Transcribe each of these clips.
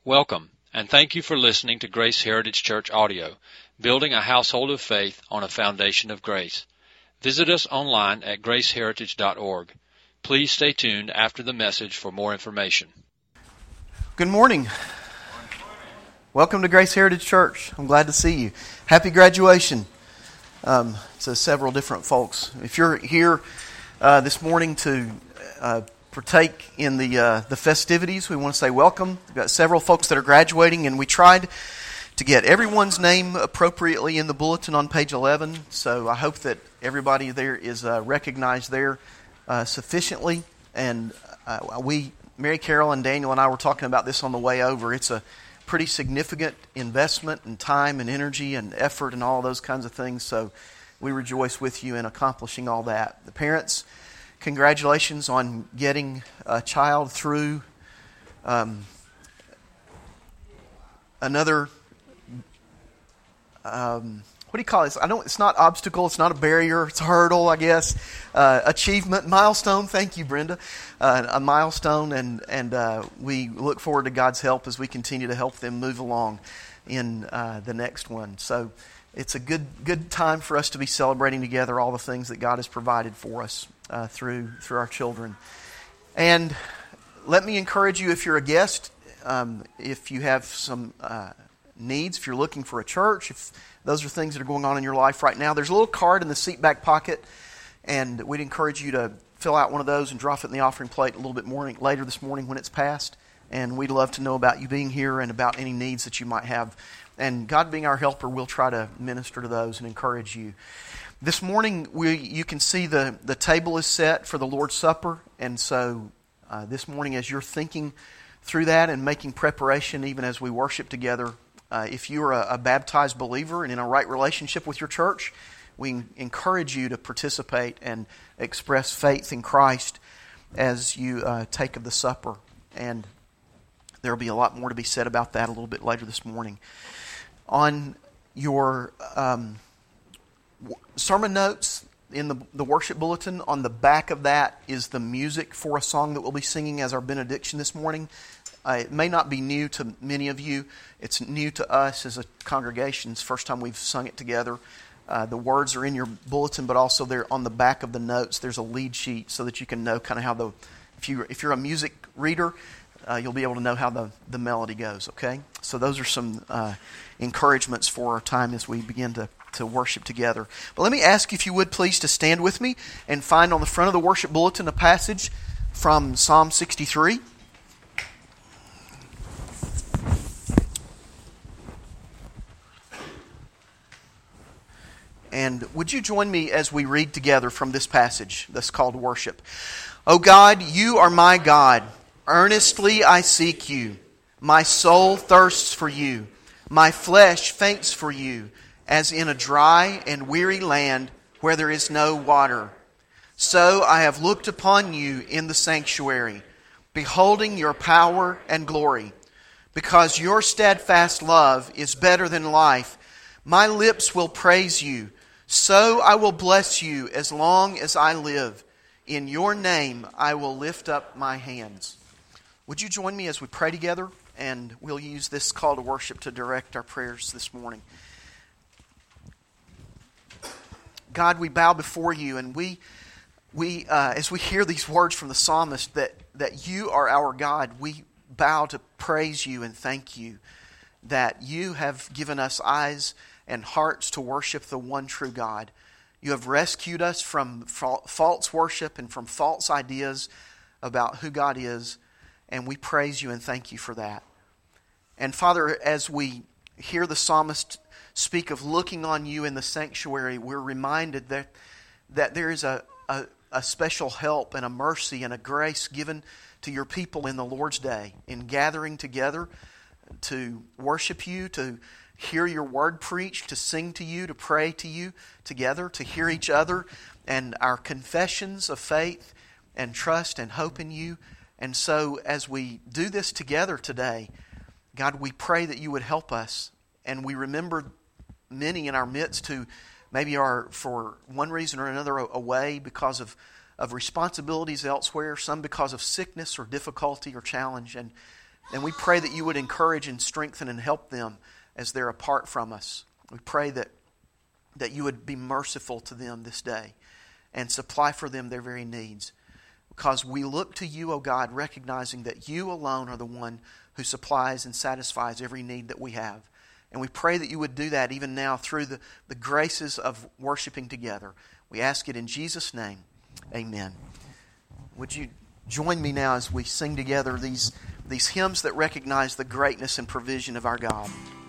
Welcome, and thank you for listening to Grace Heritage Church Audio, building a household of faith on a foundation of grace. Visit us online at graceheritage.org. Please stay tuned after the message for more information. Good morning. Welcome to Grace Heritage Church. I'm glad to see you. Happy graduation to several different folks. If you're here this morning to partake in the festivities, we want to say welcome. We've got several folks that are graduating, and we tried to get everyone's name appropriately in the bulletin on page 11. So I hope that everybody there is recognized there sufficiently. And Mary Carol and Daniel and I were talking about this on the way over. It's a pretty significant investment in time and energy and effort and all those kinds of things. So we rejoice with you in accomplishing all that. The parents, congratulations on getting a child through another, what do you call it? It's not obstacle, it's not a barrier, it's a hurdle, I guess. Achievement, milestone, thank you, Brenda. A milestone, and we look forward to God's help as we continue to help them move along in the next one. So it's a good time for us to be celebrating together all the things that God has provided for us through our children. And let me encourage you, if you're a guest, if you have some needs, if you're looking for a church, if those are things that are going on in your life right now, there's a little card in the seat back pocket, and we'd encourage you to fill out one of those and drop it in the offering plate a little bit later this morning when it's passed. And we'd love to know about you being here and about any needs that you might have. And God being our helper, we'll try to minister to those and encourage you. This morning, you can see the table is set for the Lord's Supper. And so this morning, as you're thinking through that and making preparation, even as we worship together, if you are a baptized believer and in a right relationship with your church, we encourage you to participate and express faith in Christ as you take of the supper. And there will be a lot more to be said about that a little bit later this morning. On your sermon notes in the worship bulletin, on the back of that is the music for a song that we'll be singing as our benediction this morning. It may not be new to many of you. It's new to us as a congregation. It's the first time we've sung it together. The words are in your bulletin, but also they're on the back of the notes. There's a lead sheet so that you can know kind of how if you're a music reader, you'll be able to know how the melody goes, okay? So those are some encouragements for our time as we begin to worship together. But let me ask you, if you would please, to stand with me and find on the front of the worship bulletin a passage from Psalm 63. And would you join me as we read together from this passage that's called Worship? O God, you are my God. Earnestly I seek you. My soul thirsts for you. My flesh faints for you, as in a dry and weary land where there is no water. So I have looked upon you in the sanctuary, beholding your power and glory. Because your steadfast love is better than life, my lips will praise you. So I will bless you as long as I live. In your name I will lift up my hands. Would you join me as we pray together? And we'll use this call to worship to direct our prayers this morning. God, we bow before you, and we as we hear these words from the psalmist that you are our God, we bow to praise you and thank you that you have given us eyes and hearts to worship the one true God. You have rescued us from false worship and from false ideas about who God is, and we praise you and thank you for that. And Father, as we hear the psalmist speak of looking on you in the sanctuary, we're reminded that there is a special help and a mercy and a grace given to your people in the Lord's day, in gathering together to worship you, to hear your word preached, to sing to you, to pray to you together, to hear each other and our confessions of faith and trust and hope in you. And so as we do this together today, God, we pray that you would help us. And we remember many in our midst who maybe are, for one reason or another, away because of responsibilities elsewhere, some because of sickness or difficulty or challenge. And And we pray that you would encourage and strengthen and help them as they're apart from us. We pray that you would be merciful to them this day and supply for them their very needs. Because we look to you, O God, recognizing that you alone are the one who supplies and satisfies every need that we have. And we pray that you would do that even now through the graces of worshiping together. We ask it in Jesus' name. Amen. Would you join me now as we sing together these hymns that recognize the greatness and provision of our God?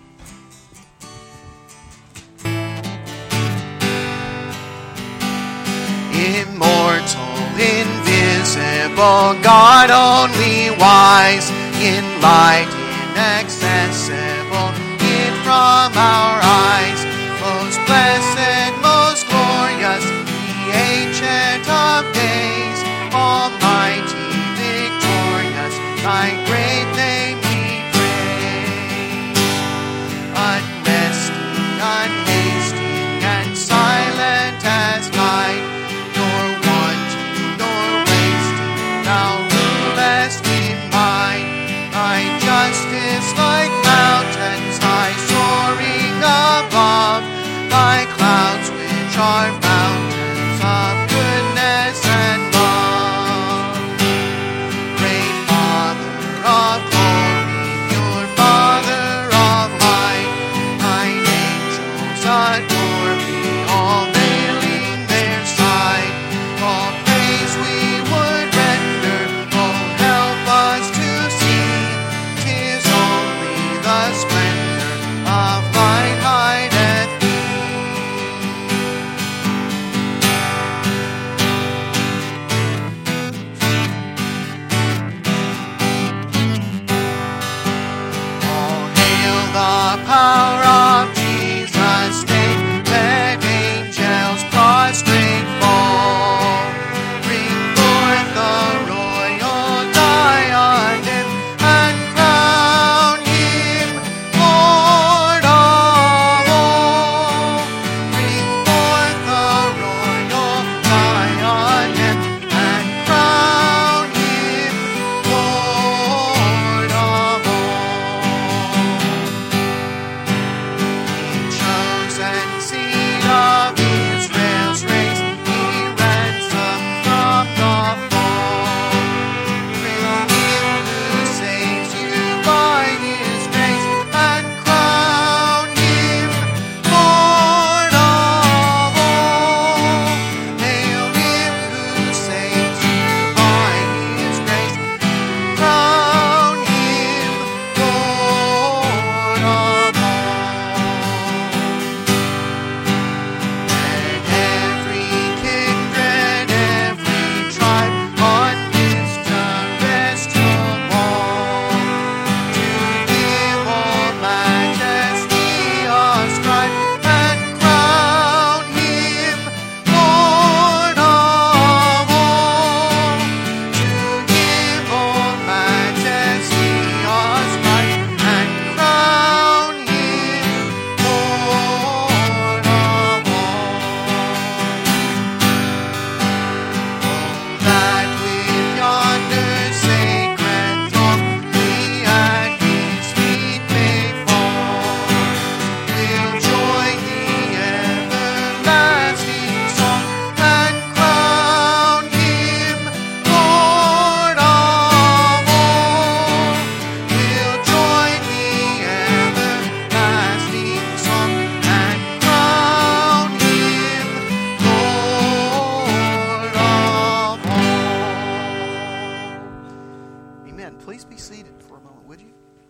Immortal, invisible, God only wise, in light inaccessible, hid from our eyes, most blessed, most glorious, the Ancient of Days, almighty, victorious, thy great name we praise. Unresting, unhasting, and silent as night, nor wanting, nor wasting, thou rulest in mind. Thy justice like mountains, thy soaring above, thy clouds which are mountains of goodness and love. Great Father of glory, pure Father of light, thine angels adore thee, all veiling their sight. All praise we would render, oh help us to see, 'tis only the splendor of light hideth thee. All hail the power of Jesus' name, let angels prostrate fall. Bring forth the royal diadem and crown him Lord of all. Bring forth the royal diadem and crown him Lord of all. Chosen seed of Israel's race, he ransomed from the fall. Bring him who saves you by his grace, and crown him Lord of all. Hail him who saves you by his grace, crown him Lord of all. Let every kindred, every tribe on his terrestrial wall, to him all majesty ascribe, and crown him Lord of all. To him all majesty ascribe, and crown him Lord of all. That with yonder sacred throng we at his feet may fall, we'll join the everlasting song, and crown him Lord of all. We'll join the everlasting song, and crown him Lord of all. Amen. Please be seated for a moment, would you?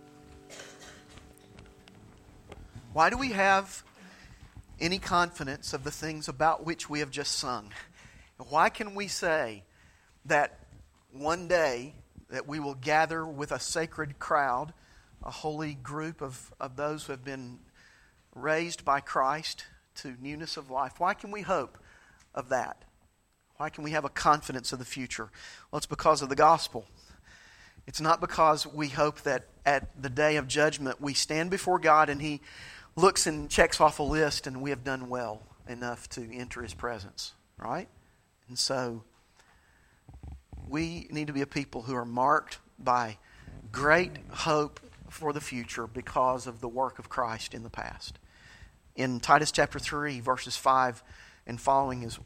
Why do we have any confidence of the things about which we have just sung? Why can we say that one day that we will gather with a sacred crowd, a holy group of those who have been raised by Christ to newness of life? Why can we hope of that? Why can we have a confidence of the future? Well, it's because of the gospel. It's not because we hope that at the day of judgment we stand before God and He looks and checks off a list and we have done well enough to enter His presence, right? And so we need to be a people who are marked by great hope for the future because of the work of Christ in the past. In Titus chapter 3, verses 5 and following is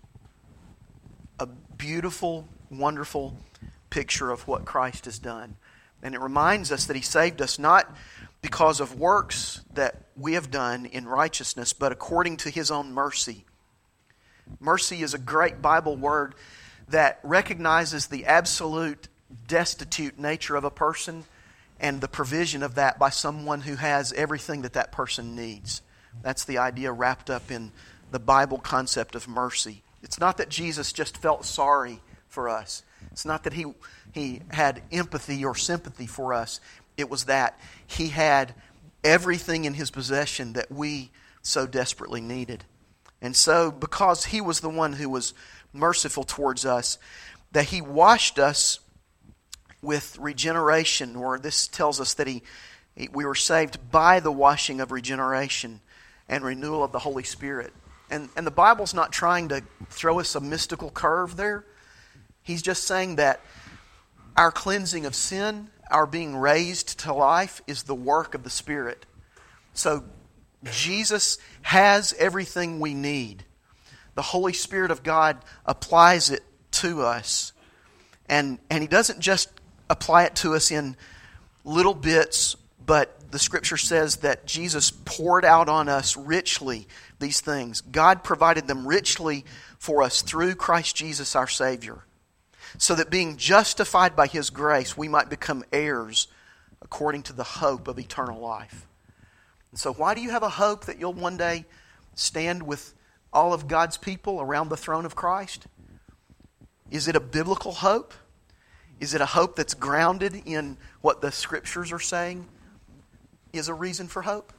a beautiful, wonderful picture of what Christ has done. And it reminds us that He saved us not because of works that we have done in righteousness, but according to His own mercy. Mercy is a great Bible word that recognizes the absolute destitute nature of a person and the provision of that by someone who has everything that that person needs. That's the idea wrapped up in the Bible concept of mercy. It's not that Jesus just felt sorry for us. It's not that He had empathy or sympathy for us. It was that He had everything in His possession that we so desperately needed. And so, because He was the one who was merciful towards us, that He washed us with regeneration, or this tells us that we were saved by the washing of regeneration and renewal of the Holy Spirit. And the Bible's not trying to throw us a mystical curve there. He's just saying that our cleansing of sin, our being raised to life, is the work of the Spirit. So Jesus has everything we need. The Holy Spirit of God applies it to us. And He doesn't just apply it to us in little bits, but the Scripture says that Jesus poured out on us richly these things. God provided them richly for us through Christ Jesus our Savior, so that being justified by His grace, we might become heirs according to the hope of eternal life. And so why do you have a hope that you'll one day stand with all of God's people around the throne of Christ? Is it a biblical hope? Is it a hope that's grounded in what the Scriptures are saying is a reason for hope?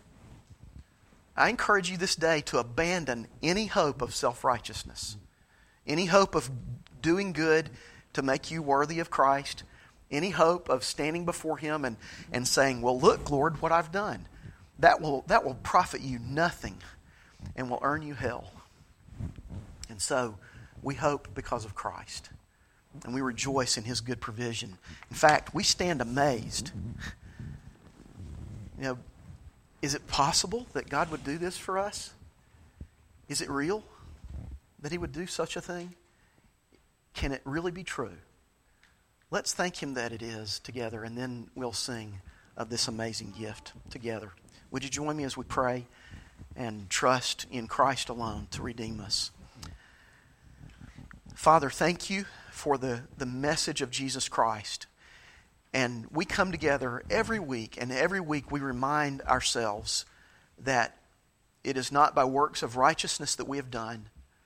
I encourage you this day to abandon any hope of self-righteousness, any hope of doing good to make you worthy of Christ, any hope of standing before Him and saying, well, look, Lord, what I've done. That will profit you nothing and will earn you hell. And so we hope because of Christ. And we rejoice in His good provision. In fact, we stand amazed. You know, is it possible that God would do this for us? Is it real that He would do such a thing? Can it really be true? Let's thank Him that it is together, and then we'll sing of this amazing gift together. Would you join me as we pray and trust in Christ alone to redeem us? Father, thank You for the message of Jesus Christ. And we come together every week, and every week we remind ourselves that it is not by works of righteousness that we have done.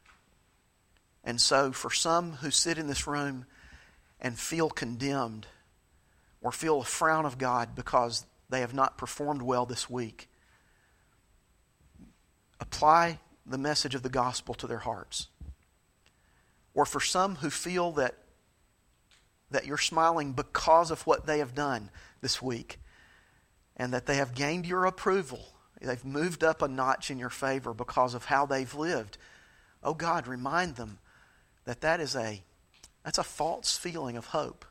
And so for some who sit in this room and feel condemned or feel a frown of God because they have not performed well this week, apply the message of the gospel to their hearts. Or for some who feel that You're smiling because of what they have done this week, and that they have gained Your approval. They've moved up a notch in Your favor because of how they've lived. Oh God, remind them that that's a false feeling of hope.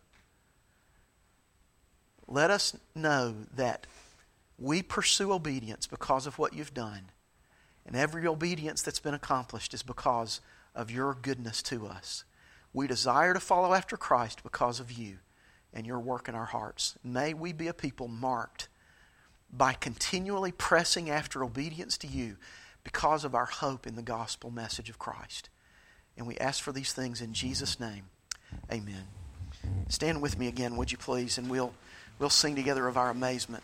Let us know that we pursue obedience because of what You've done. And every obedience that's been accomplished is because of Your goodness to us. We desire to follow after Christ because of You and Your work in our hearts. May we be a people marked by continually pressing after obedience to You because of our hope in the gospel message of Christ. And we ask for these things in Jesus' name. Amen. Stand with me again, would you please, and we'll sing together of our amazement.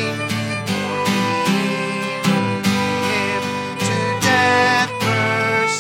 Death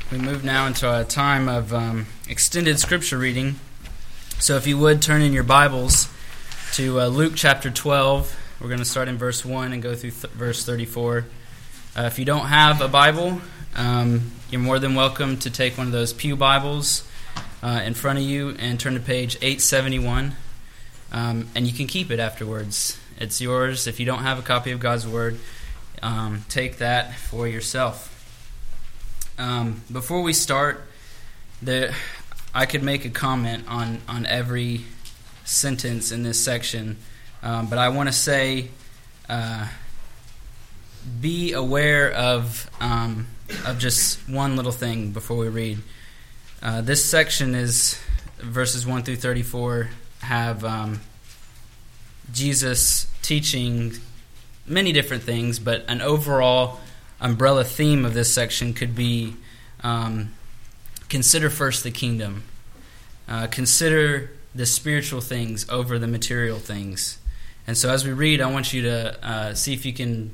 We move now into a time of extended scripture reading. So if you would turn in your Bibles to Luke chapter 12. We're going to start in verse 1 and go through verse 34. If you don't have a Bible, you're more than welcome to take one of those pew Bibles in front of you and turn to page 871. And you can keep it afterwards. It's yours. If you don't have a copy of God's Word, take that for yourself. Before we start, I could make a comment on every sentence in this section, but I want to say, be aware of just one little thing before we read. This section is verses 1 through 34 have Jesus teaching many different things, but an overall umbrella theme of this section could be consider first the kingdom. Consider the spiritual things over the material things. And so as we read, I want you to see if you can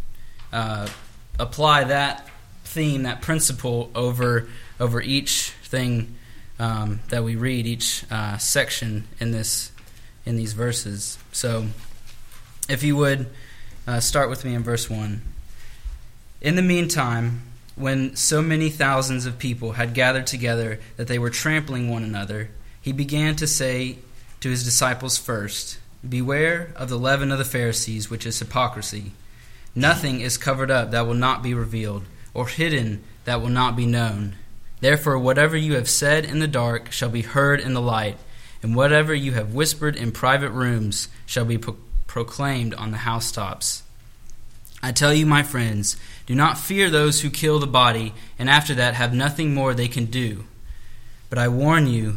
apply that theme, that principle over each thing that we read, each section in these verses. So if you would start with me in verse 1. In the meantime, when so many thousands of people had gathered together that they were trampling one another, he began to say to his disciples first, "Beware of the leaven of the Pharisees, which is hypocrisy. Nothing is covered up that will not be revealed, or hidden that will not be known. Therefore, whatever you have said in the dark shall be heard in the light, and whatever you have whispered in private rooms shall be proclaimed on the housetops. I tell you, my friends, do not fear those who kill the body, and after that have nothing more they can do. But I will warn you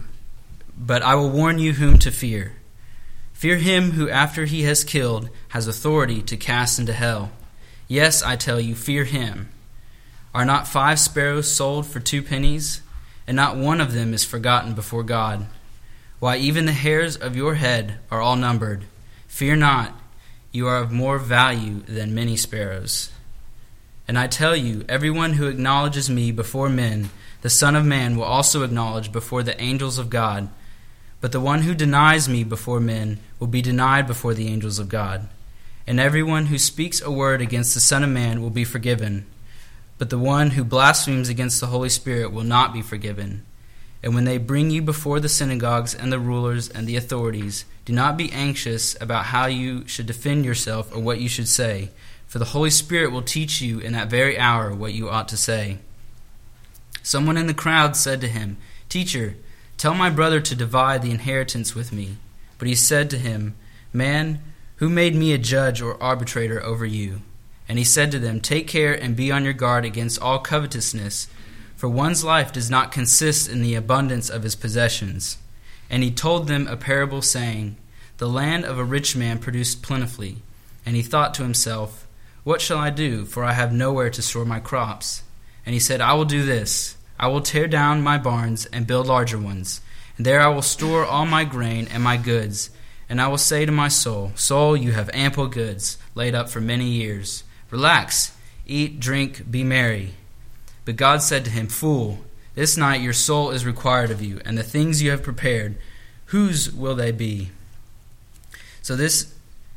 whom to fear. Fear him who, after he has killed, has authority to cast into hell. Yes, I tell you, fear him. Are not 5 sparrows sold for 2 pennies? And not one of them is forgotten before God. Why, even the hairs of your head are all numbered. Fear not, you are of more value than many sparrows. And I tell you, everyone who acknowledges me before men, the Son of Man will also acknowledge before the angels of God. But the one who denies me before men will be denied before the angels of God. And everyone who speaks a word against the Son of Man will be forgiven. But the one who blasphemes against the Holy Spirit will not be forgiven. And when they bring you before the synagogues and the rulers and the authorities, do not be anxious about how you should defend yourself or what you should say, for the Holy Spirit will teach you in that very hour what you ought to say." Someone in the crowd said to him, "Teacher, tell my brother to divide the inheritance with me." But he said to him, "Man, who made me a judge or arbitrator over you?" And he said to them, "Take care and be on your guard against all covetousness, for one's life does not consist in the abundance of his possessions." And he told them a parable, saying, "The land of a rich man produced plentifully. And he thought to himself, 'What shall I do? For I have nowhere to store my crops.' And he said, 'I will do this. I will tear down my barns and build larger ones. And there I will store all my grain and my goods. And I will say to my soul, Soul, you have ample goods laid up for many years. Relax, eat, drink, be merry.' But God said to him, 'Fool, this night your soul is required of you, and the things you have prepared, whose will they be?' So is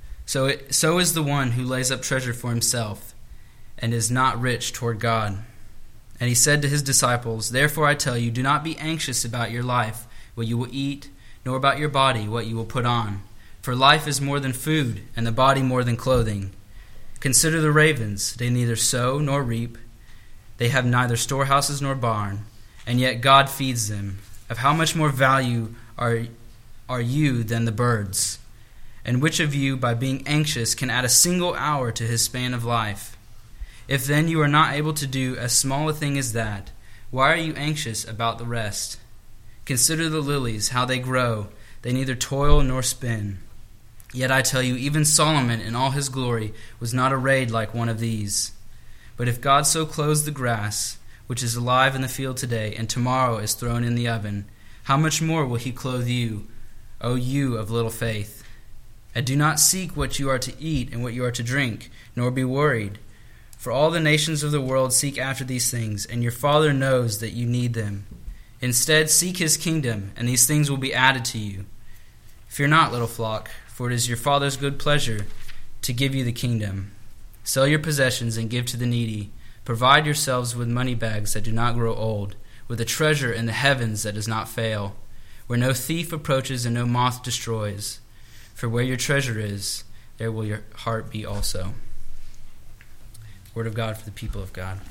the one who lays up treasure for himself, and is not rich toward God." And he said to his disciples, "Therefore I tell you, do not be anxious about your life, what you will eat, nor about your body, what you will put on. For life is more than food, and the body more than clothing. Consider the ravens, they neither sow nor reap. They have neither storehouses nor barn, and yet God feeds them. Of how much more value are you than the birds? And which of you, by being anxious, can add a single hour to his span of life? If then you are not able to do as small a thing as that, why are you anxious about the rest? Consider the lilies, how they grow. They neither toil nor spin. Yet I tell you, even Solomon in all his glory was not arrayed like one of these. But if God so clothes the grass, which is alive in the field today, and tomorrow is thrown in the oven, how much more will he clothe you, O you of little faith? And do not seek what you are to eat and what you are to drink, nor be worried. For all the nations of the world seek after these things, and your Father knows that you need them. Instead, seek his kingdom, and these things will be added to you. Fear not, little flock, for it is your Father's good pleasure to give you the kingdom. Sell your possessions and give to the needy. Provide yourselves with money bags that do not grow old, with a treasure in the heavens that does not fail, where no thief approaches and no moth destroys. For where your treasure is, there will your heart be also. Word of God for the people of God.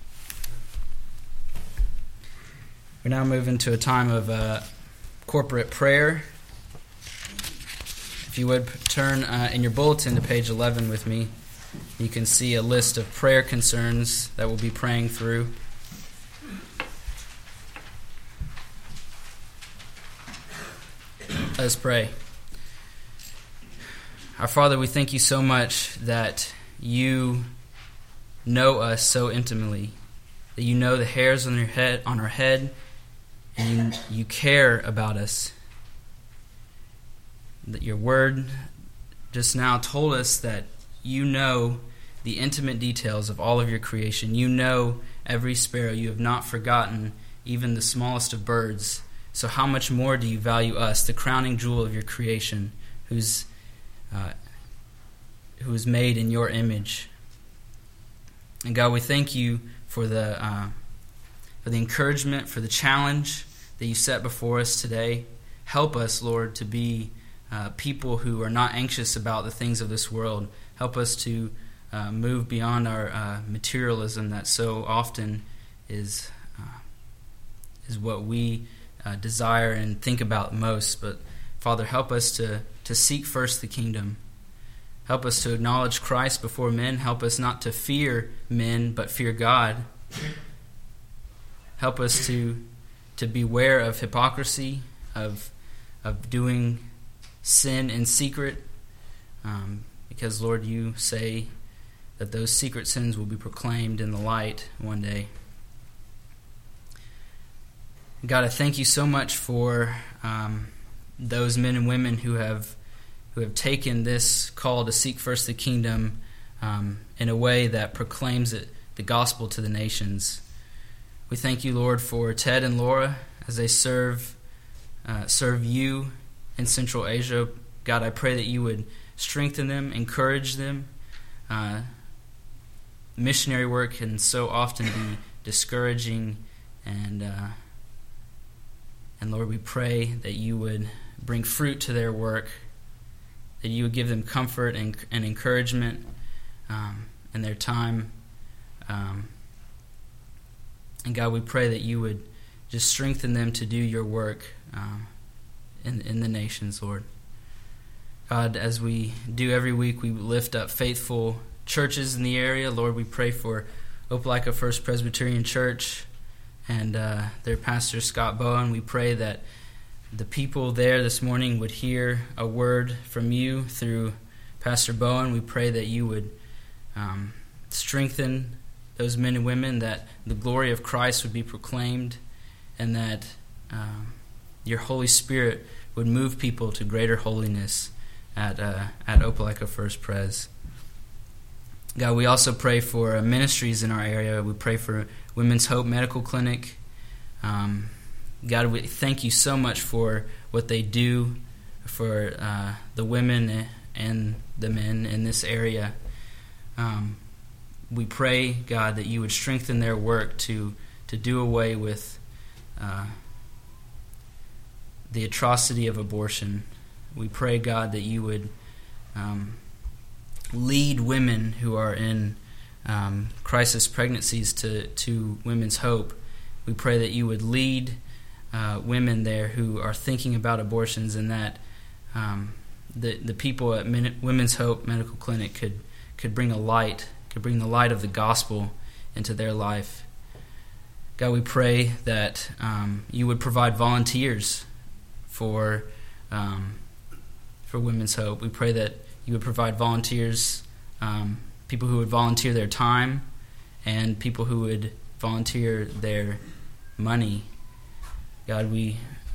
We now move into a time of corporate prayer. If you would turn in your bulletin to page 11 with me, you can see a list of prayer concerns that we'll be praying through. Let us pray. Our Father, we thank you so much that you know us so intimately, that you know the hairs on our head, and you care about us. That your word just now told us that you know the intimate details of all of your creation. You know every sparrow. You have not forgotten even the smallest of birds. So how much more do you value us, the crowning jewel of your creation, who is made in your image? And God, we thank you for the encouragement, for the challenge that you set before us today. Help us, Lord, to be people who are not anxious about the things of this world. Help us to move beyond our materialism that so often is what we desire and think about most. But Father, help us to seek first the kingdom. Help us to acknowledge Christ before men. Help us not to fear men, but fear God. Help us to beware of hypocrisy, of doing sin in secret, because, Lord, you say that those secret sins will be proclaimed in the light one day. God, I thank you so much for those men and women who have taken this call to seek first the kingdom in a way that proclaims the gospel to the nations. We thank you, Lord, for Ted and Laura as they serve you in Central Asia. God, I pray that you would strengthen them, encourage them. Missionary work can so often be discouraging, and Lord, we pray that you would bring fruit to their work, that you would give them comfort and encouragement in their time. And God, we pray that you would just strengthen them to do your work in the nations, Lord. God, as we do every week, we lift up faithful churches in the area. Lord, we pray for Opelika First Presbyterian Church and their pastor, Scott Bowen. We pray that the people there this morning would hear a word from you through Pastor Bowen. We pray that you would strengthen those men and women, that the glory of Christ would be proclaimed, and that your Holy Spirit would move people to greater holiness at Opelika First Pres. God, we also pray for ministries in our area. We pray for Women's Hope Medical Clinic. God, we thank you so much for what they do for the women and the men in this area. We pray, God, that you would strengthen their work to do away with the atrocity of abortion. We pray, God, that you would lead women who are in crisis pregnancies to Women's Hope. We pray that you would lead women there who are thinking about abortions, and that the people at Women's Hope Medical Clinic could bring the light of the gospel into their life. God, we pray that you would provide volunteers for Women's Hope. We pray that you would provide volunteers, people who would volunteer their time, and people who would volunteer their money. God, we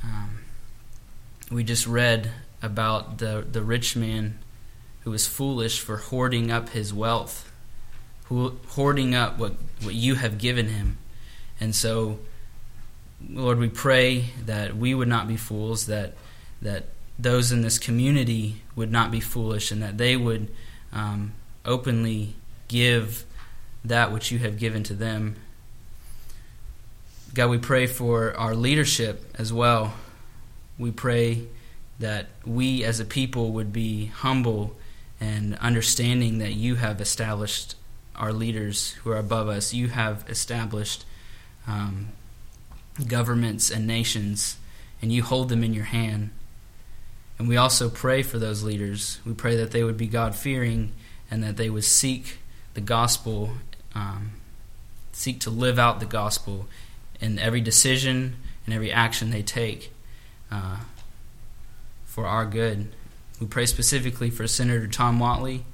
just read about the rich man who was foolish for hoarding up his wealth hoarding up what you have given him. And so, Lord, we pray that we would not be fools, that those in this community would not be foolish, and that they would openly give that which you have given to them. God, we pray for our leadership as well. We pray that we as a people would be humble and understanding that you have established our leaders who are above us. You have established governments and nations, and you hold them in your hand. And we also pray for those leaders. We pray that they would be God-fearing and that they would seek the gospel, seek to live out the gospel in every decision and every action they take for our good. We pray specifically for Senator Tom Whatley.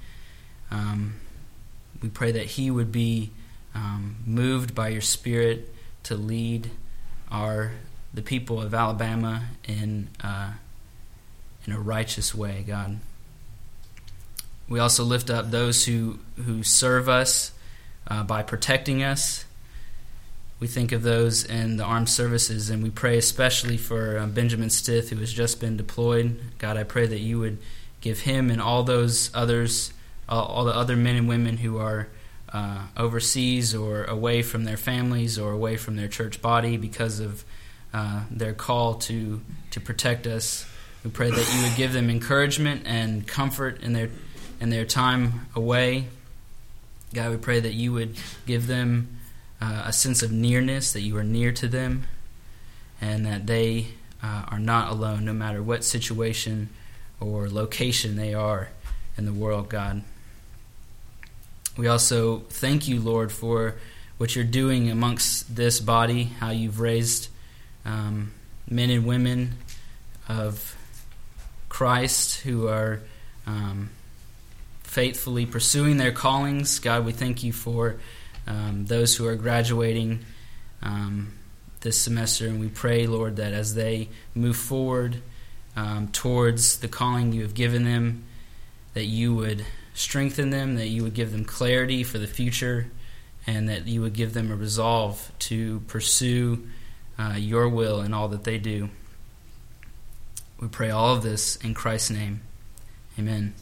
We pray that he would be moved by your Spirit to lead the people of Alabama in a righteous way, God. We also lift up those who serve us by protecting us. We think of those in the armed services, and we pray especially for Benjamin Stith, who has just been deployed. God, I pray that you would give him and all those others, all the other men and women who are overseas or away from their families or away from their church body because of their call to protect us. We pray that you would give them encouragement and comfort in their time away. God, we pray that you would give them a sense of nearness, that you are near to them, and that they are not alone no matter what situation or location they are in the world, God. We also thank you, Lord, for what you're doing amongst this body, how you've raised men and women of Christ who are faithfully pursuing their callings. God, we thank you for those who are graduating this semester, and we pray, Lord, that as they move forward towards the calling you have given them, that you would strengthen them, that you would give them clarity for the future, and that you would give them a resolve to pursue your will in all that they do. We pray all of this in Christ's name. Amen.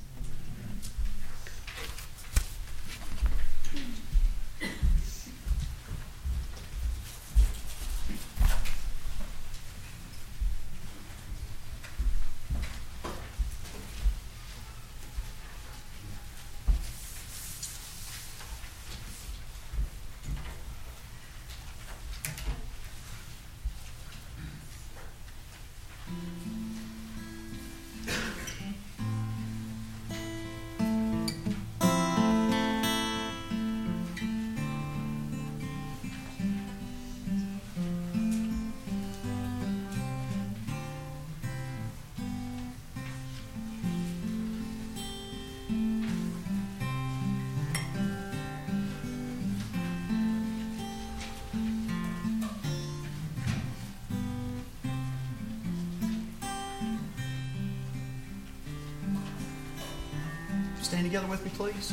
Stand together with me, please.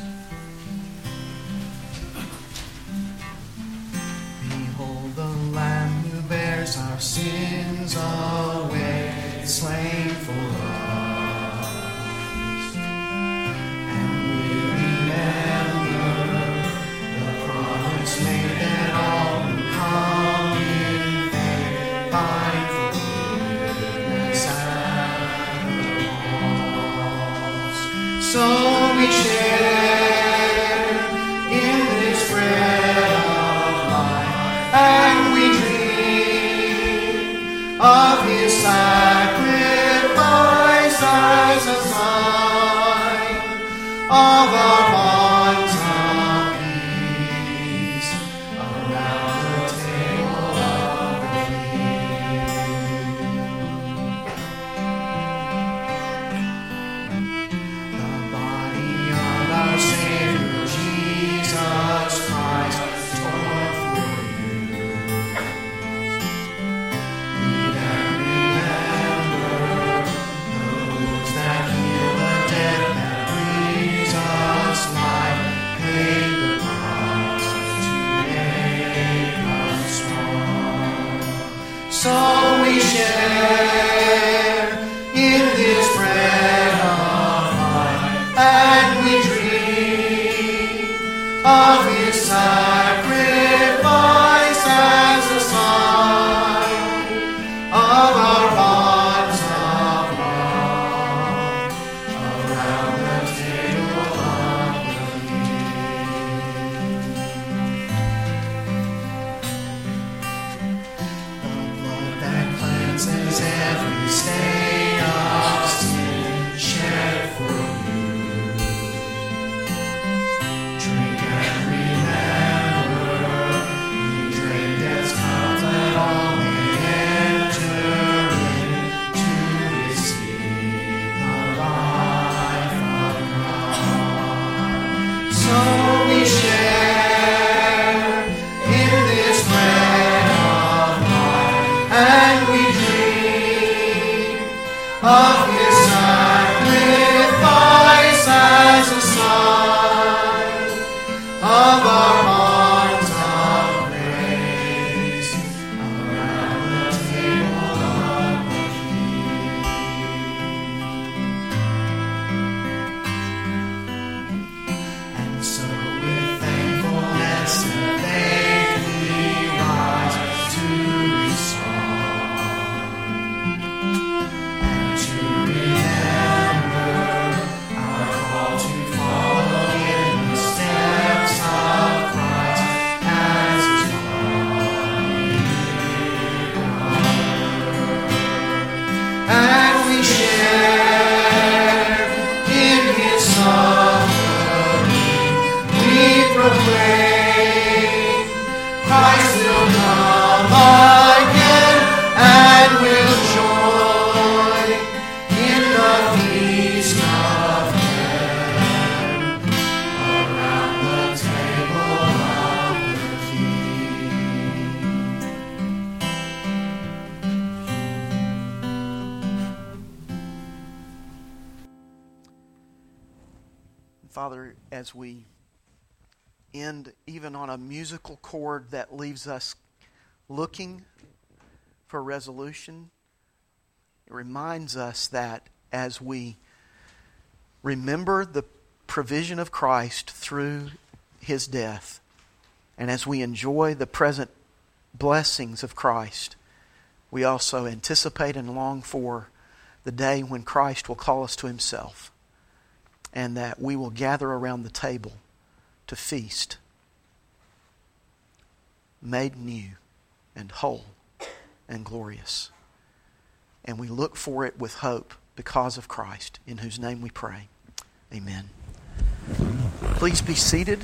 Behold the Lamb who bears our sins away, slain for us. And we remember the promise made that all who come in faith find forgiveness at the cross. So we share Father, as we end even on a musical chord that leaves us looking for resolution, it reminds us that as we remember the provision of Christ through His death, and as we enjoy the present blessings of Christ, we also anticipate and long for the day when Christ will call us to Himself, and that we will gather around the table to feast, made new and whole and glorious. And we look for it with hope because of Christ, in whose name we pray. Amen. Please be seated.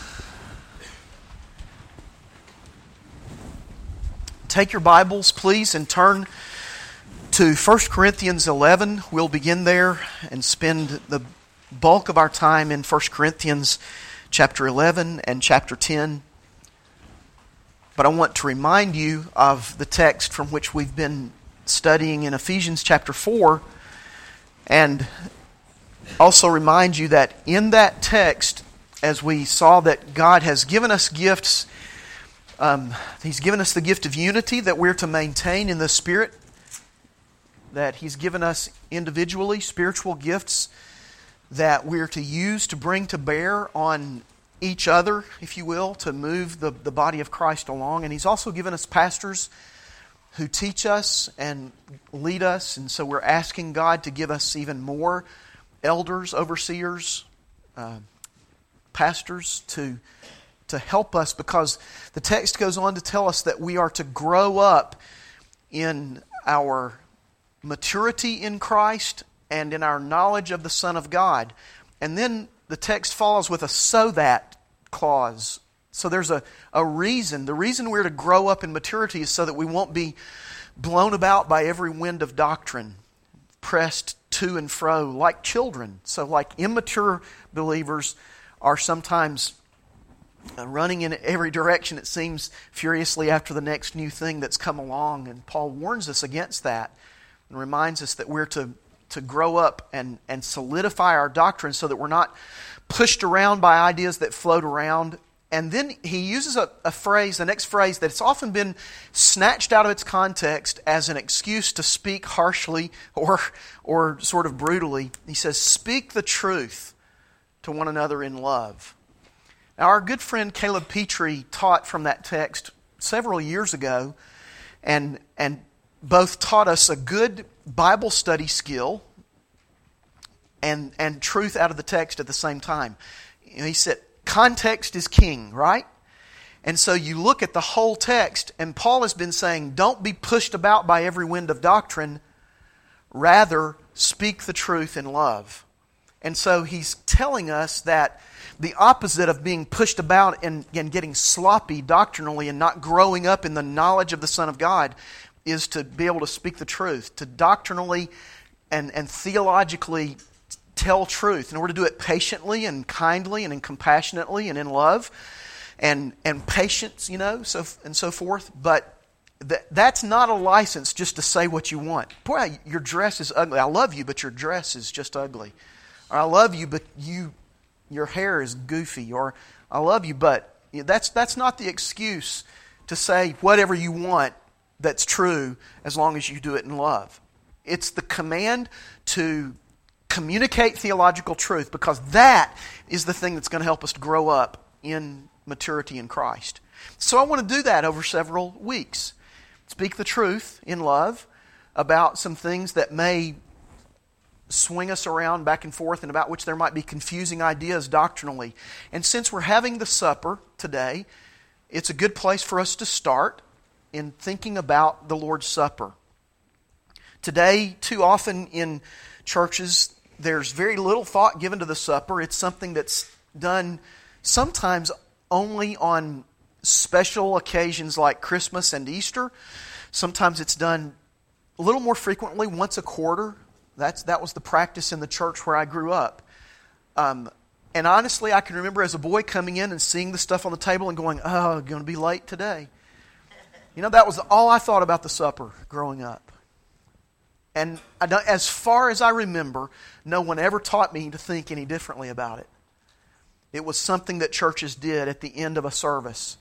Take your Bibles, please, and turn to 1 Corinthians 11. We'll begin there and spend the bulk of our time in 1 Corinthians chapter 11 and chapter 10. But I want to remind you of the text from which we've been studying in Ephesians chapter 4, and also remind you that in that text, as we saw that God has given us gifts, He's given us the gift of unity that we're to maintain in the Spirit, that He's given us individually spiritual gifts that we're to use to bring to bear on each other, if you will, to move the body of Christ along. And He's also given us pastors who teach us and lead us. And so we're asking God to give us even more elders, overseers, pastors to help us, because the text goes on to tell us that we are to grow up in our maturity in Christ and in our knowledge of the Son of God. And then the text follows with a "so that" clause. So there's a reason. The reason we're to grow up in maturity is so that we won't be blown about by every wind of doctrine, pressed to and fro like children. So like immature believers are sometimes running in every direction, it seems, furiously after the next new thing that's come along. And Paul warns us against that and reminds us that we're to grow up and solidify our doctrine so that we're not pushed around by ideas that float around. And then he uses a phrase, the next phrase, that's often been snatched out of its context as an excuse to speak harshly or sort of brutally. He says, "Speak the truth to one another in love." Now, our good friend Caleb Petrie taught from that text several years ago, and both taught us a good Bible study skill and truth out of the text at the same time. He said, context is king, right? And so you look at the whole text, and Paul has been saying, don't be pushed about by every wind of doctrine, rather speak the truth in love. And so he's telling us that the opposite of being pushed about and getting sloppy doctrinally and not growing up in the knowledge of the Son of God is to be able to speak the truth, to doctrinally and theologically tell truth. And we're to do it patiently and kindly and compassionately and in love and patience, so forth. But that's not a license just to say what you want. Boy, your dress is ugly. I love you, but your dress is just ugly. Or I love you, but your hair is goofy. Or I love you, but that's not the excuse to say whatever you want that's true as long as you do it in love. It's the command to communicate theological truth, because that is the thing that's going to help us to grow up in maturity in Christ. So I want to do that over several weeks. Speak the truth in love about some things that may swing us around back and forth and about which there might be confusing ideas doctrinally. And since we're having the supper today, it's a good place for us to start in thinking about the Lord's Supper. Today, too often in churches, there's very little thought given to the supper. It's something that's done sometimes only on special occasions like Christmas and Easter. Sometimes it's done a little more frequently, once a quarter. That was the practice in the church where I grew up. And honestly, I can remember as a boy coming in and seeing the stuff on the table and going, oh, I'm going to be late today. That was all I thought about the supper growing up. And as far as I remember, no one ever taught me to think any differently about it. It was something that churches did at the end of a service.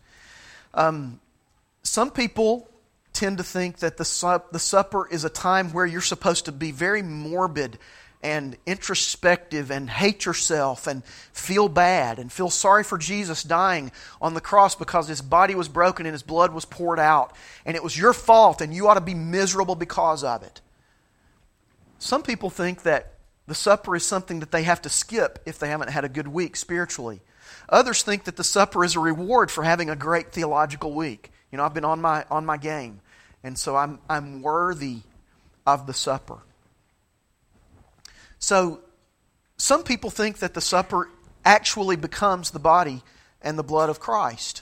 Some people tend to think that the supper is a time where you're supposed to be very morbid and introspective and hate yourself and feel bad and feel sorry for Jesus dying on the cross because His body was broken and His blood was poured out. And it was your fault and you ought to be miserable because of it. Some people think that the supper is something that they have to skip if they haven't had a good week spiritually. Others think that the supper is a reward for having a great theological week. I've been on my game, and so I'm worthy of the supper. So some people think that the supper actually becomes the body and the blood of Christ.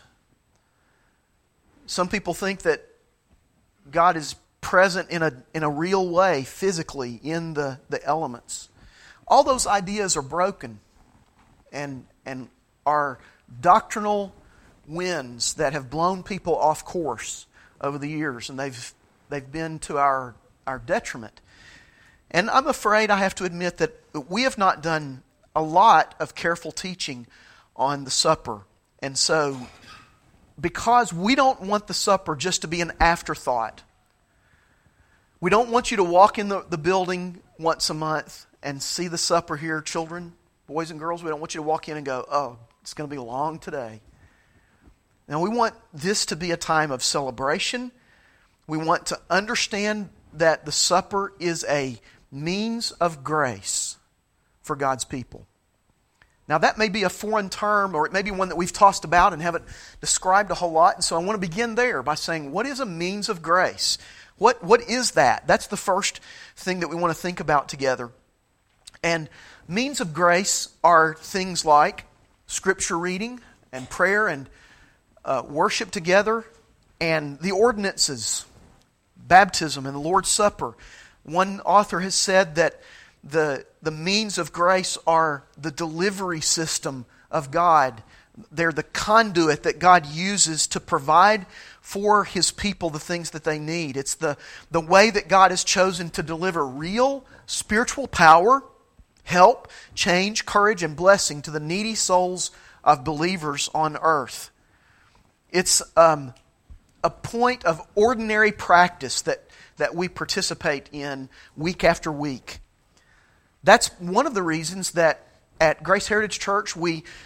Some people think that God is present in a real way, physically, in the elements. All those ideas are broken and are doctrinal winds that have blown people off course over the years, and they've been to our detriment. And I'm afraid I have to admit that we have not done a lot of careful teaching on the supper. And so, because we don't want the supper just to be an afterthought, we don't want you to walk in the building once a month and see the supper here, children, boys and girls. We don't want you to walk in and go, oh, it's going to be long today. Now, we want this to be a time of celebration. We want to understand that the supper is a means of grace for God's people. Now, that may be a foreign term, or it may be one that we've tossed about and haven't described a whole lot. And so I want to begin there by saying, what is a means of grace? What is that? That's the first thing that we want to think about together. And means of grace are things like Scripture reading and prayer and worship together, and the ordinances, baptism and the Lord's Supper. One author has said that the means of grace are the delivery system of God. They're the conduit that God uses to provide for His people the things that they need. It's the way that God has chosen to deliver real spiritual power, help, change, courage, and blessing to the needy souls of believers on earth. It's a point of ordinary practice that we participate in week after week. That's one of the reasons that at Grace Heritage Church we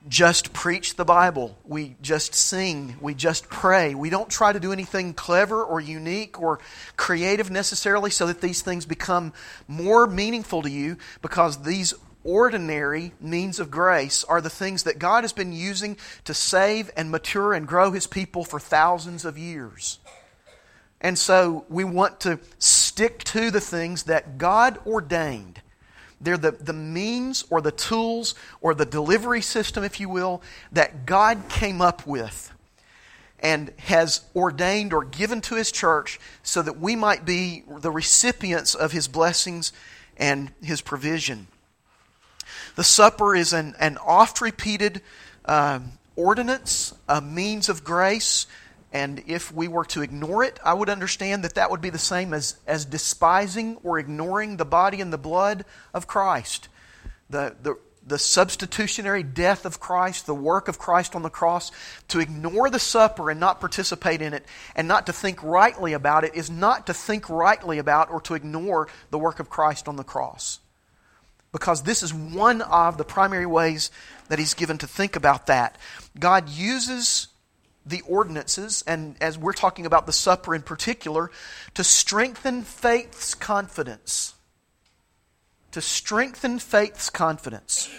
just preach the Bible. We just sing. We just pray. We don't try to do anything clever or unique or creative necessarily so that these things become more meaningful to you, because these ordinary means of grace are the things that God has been using to save and mature and grow His people for thousands of years. And so we want to stick to the things that God ordained. They're the means or the tools or the delivery system, if you will, that God came up with and has ordained or given to His church so that we might be the recipients of His blessings and His provision. The supper is an oft-repeated ordinance, a means of grace, and if we were to ignore it, I would understand that that would be the same as despising or ignoring the body and the blood of Christ. The substitutionary death of Christ, the work of Christ on the cross. To ignore the supper and not participate in it and not to think rightly about it is not to think rightly about or to ignore the work of Christ on the cross. Because this is one of the primary ways that He's given to think about that. God uses the ordinances, and as we're talking about the supper in particular, to strengthen faith's confidence. To strengthen faith's confidence.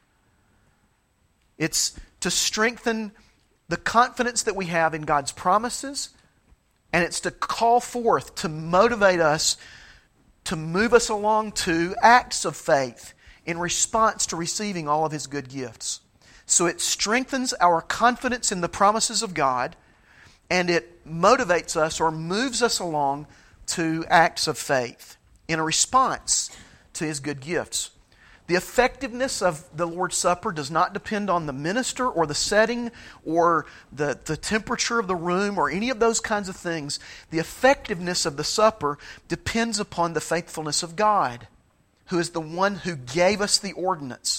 It's to strengthen the confidence that we have in God's promises, and it's to call forth, to motivate us, to move us along to acts of faith in response to receiving all of His good gifts. So it strengthens our confidence in the promises of God, and it motivates us or moves us along to acts of faith in a response to His good gifts. The effectiveness of the Lord's Supper does not depend on the minister or the setting or the temperature of the room or any of those kinds of things. The effectiveness of the supper depends upon the faithfulness of God, who is the one who gave us the ordinance.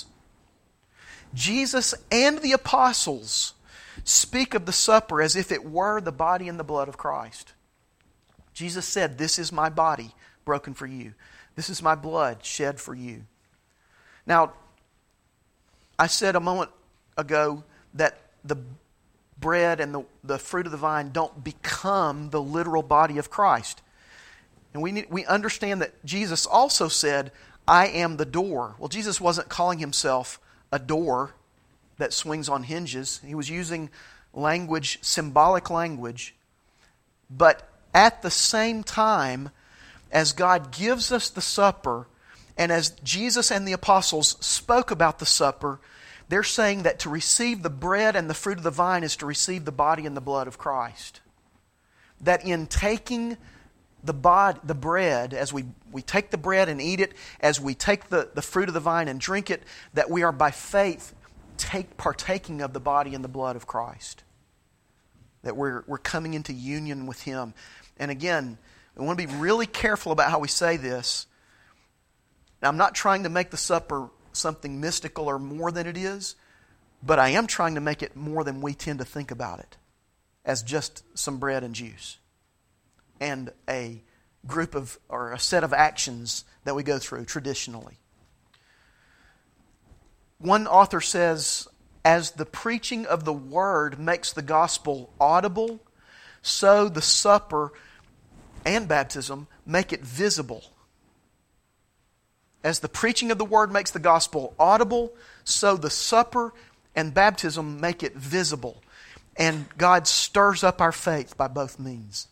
Jesus and the apostles speak of the supper as if it were the body and the blood of Christ. Jesus said, "This is my body broken for you. This is my blood shed for you." Now, I said a moment ago that the bread and the fruit of the vine don't become the literal body of Christ. And we understand that Jesus also said, "I am the door." Well, Jesus wasn't calling Himself a door that swings on hinges. He was using language, symbolic language. But at the same time, as God gives us the supper, and as Jesus and the apostles spoke about the supper, they're saying that to receive the bread and the fruit of the vine is to receive the body and the blood of Christ. That in taking the bread, as we take the bread and eat it, as we take the fruit of the vine and drink it, that we are by faith partaking of the body and the blood of Christ. That we're coming into union with Him. And again, we want to be really careful about how we say this. Now, I'm not trying to make the supper something mystical or more than it is, but I am trying to make it more than we tend to think about it, as just some bread and juice and a group of, or a set of actions that we go through traditionally. One author says, "As the preaching of the Word makes the gospel audible, so the supper and baptism make it visible." As the preaching of the Word makes the gospel audible, so the supper and baptism make it visible. And God stirs up our faith by both means.